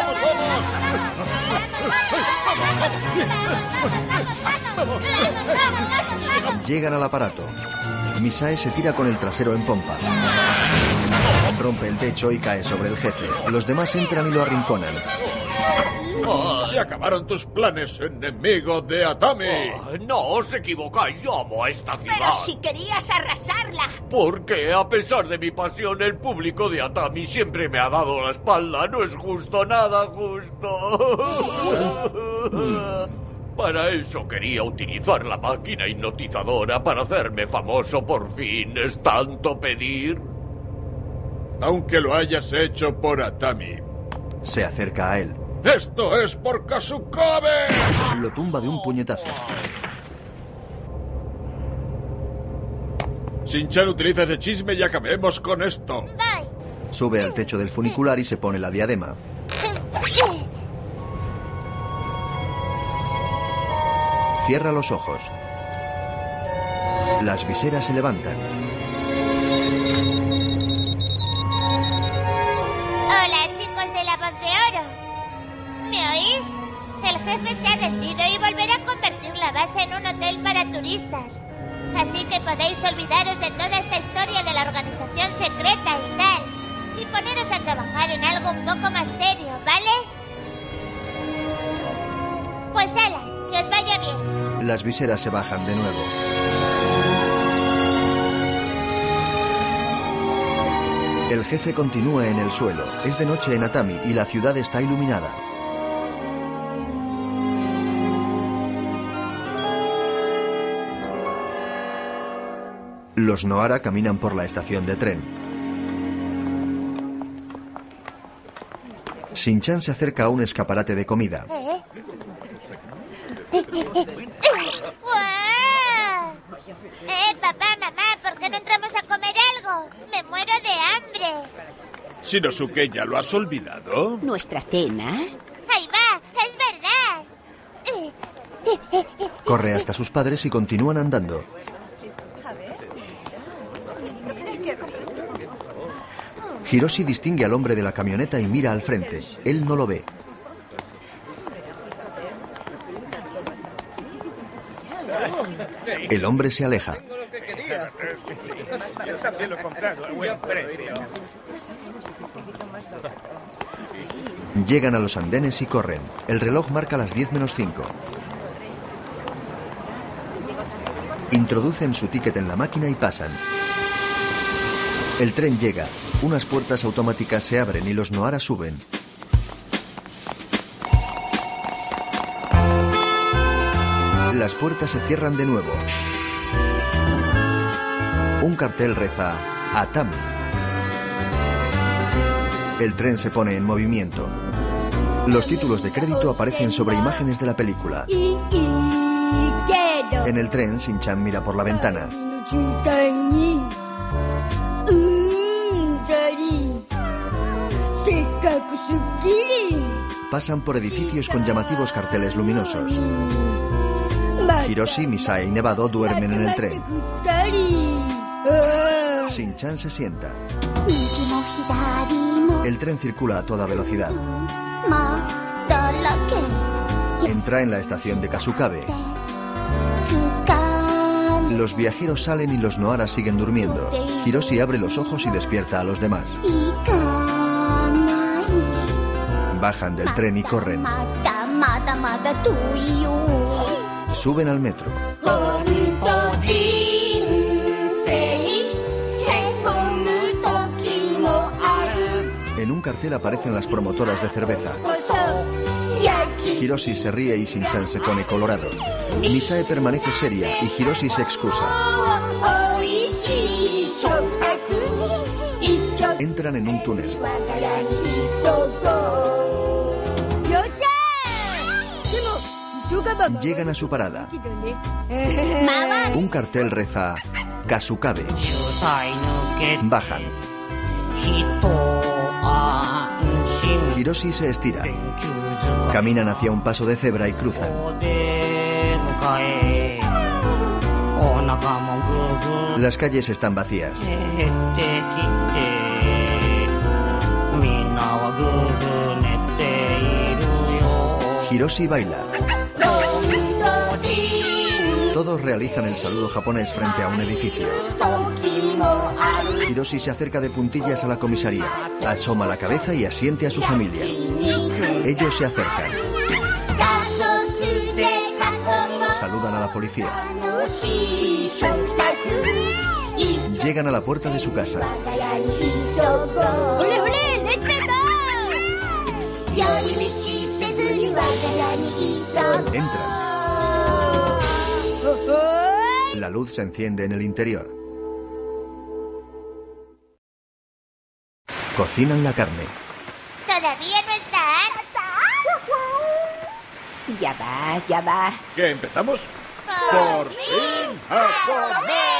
vamos! Llegan al aparato. Misae se tira con el trasero en pompa. Rompe el techo y cae sobre el jefe. Los demás entran y lo arrinconan. Oh, se acabaron tus planes, enemigo de Atami. Oh, no os equivocáis, yo amo a esta ciudad. Pero si querías arrasarla. Porque a pesar de mi pasión, el público de Atami siempre me ha dado la espalda. No es justo, nada justo. Para eso quería utilizar la máquina hipnotizadora para hacerme famoso por fin. ¿Es tanto pedir? Aunque lo hayas hecho por Atami. Se acerca a él. ¡Esto es por Kasukabe! Lo tumba de un puñetazo. Shin-chan, utiliza ese chisme y acabemos con esto. Voy. Sube al techo del funicular y se pone la diadema. Cierra los ojos. Las viseras se levantan. Hola, chicos de la voz de oro. ¿Me oís? El jefe se ha rendido y volverá a convertir la base en un hotel para turistas. Así que podéis olvidaros de toda esta historia de la organización secreta y tal. Y poneros a trabajar en algo un poco más serio, ¿vale? Pues hala, que os vaya bien. Las viseras se bajan de nuevo. El jefe continúa en el suelo. Es de noche en Atami y la ciudad está iluminada. Los Nohara caminan por la estación de tren. Shin-chan se acerca a un escaparate de comida. ¿Eh? ¡Guau! Eh, papá, mamá, ¿por qué no entramos a comer algo? Me muero de hambre. Shinosuke, ¿ya lo has olvidado? ¿Nuestra cena? Ahí va, es verdad. Corre hasta sus padres y continúan andando. Hiroshi distingue al hombre de la camioneta y mira al frente. Él no lo ve. El hombre se aleja. Yo también lo he comprado a buen precio. Llegan a los andenes y corren. El reloj marca las diez menos cinco. Introducen su ticket en la máquina y pasan. El tren llega. Unas puertas automáticas se abren y los Nohara suben. Las puertas se cierran de nuevo. Un cartel reza Atami. El tren se pone en movimiento. Los títulos de crédito aparecen sobre imágenes de la película. En el tren, Shin-chan mira por la ventana. Pasan por edificios con llamativos carteles luminosos. Hiroshi, Misae y Nevado duermen en el tren. Shin-chan se sienta. El tren circula a toda velocidad. Entra en la estación de Kasukabe. Los viajeros salen y los Nohara siguen durmiendo. Hiroshi abre los ojos y despierta a los demás. Bajan del tren y corren. Suben al metro. En un cartel aparecen las promotoras de cerveza. Hiroshi se ríe y Shin-chan se pone colorado. Misae permanece seria y Hiroshi se excusa. Entran en un túnel. Llegan a su parada. Un cartel reza Kasukabe. Bajan. Hiroshi se estira. Caminan hacia un paso de cebra y cruzan. Las calles están vacías. Hiroshi baila. Todos realizan el saludo japonés frente a un edificio. Hiroshi se acerca de puntillas a la comisaría, asoma la cabeza y asiente a su familia. Ellos se acercan. Saludan a la policía. Llegan a la puerta de su casa. ¡Ole, ole! ¡Leche Entran. La luz se enciende en el interior. Cocinan la carne. ¿Todavía no están? Ya va, ya va. ¿Qué, empezamos? ¡Por fin a comer!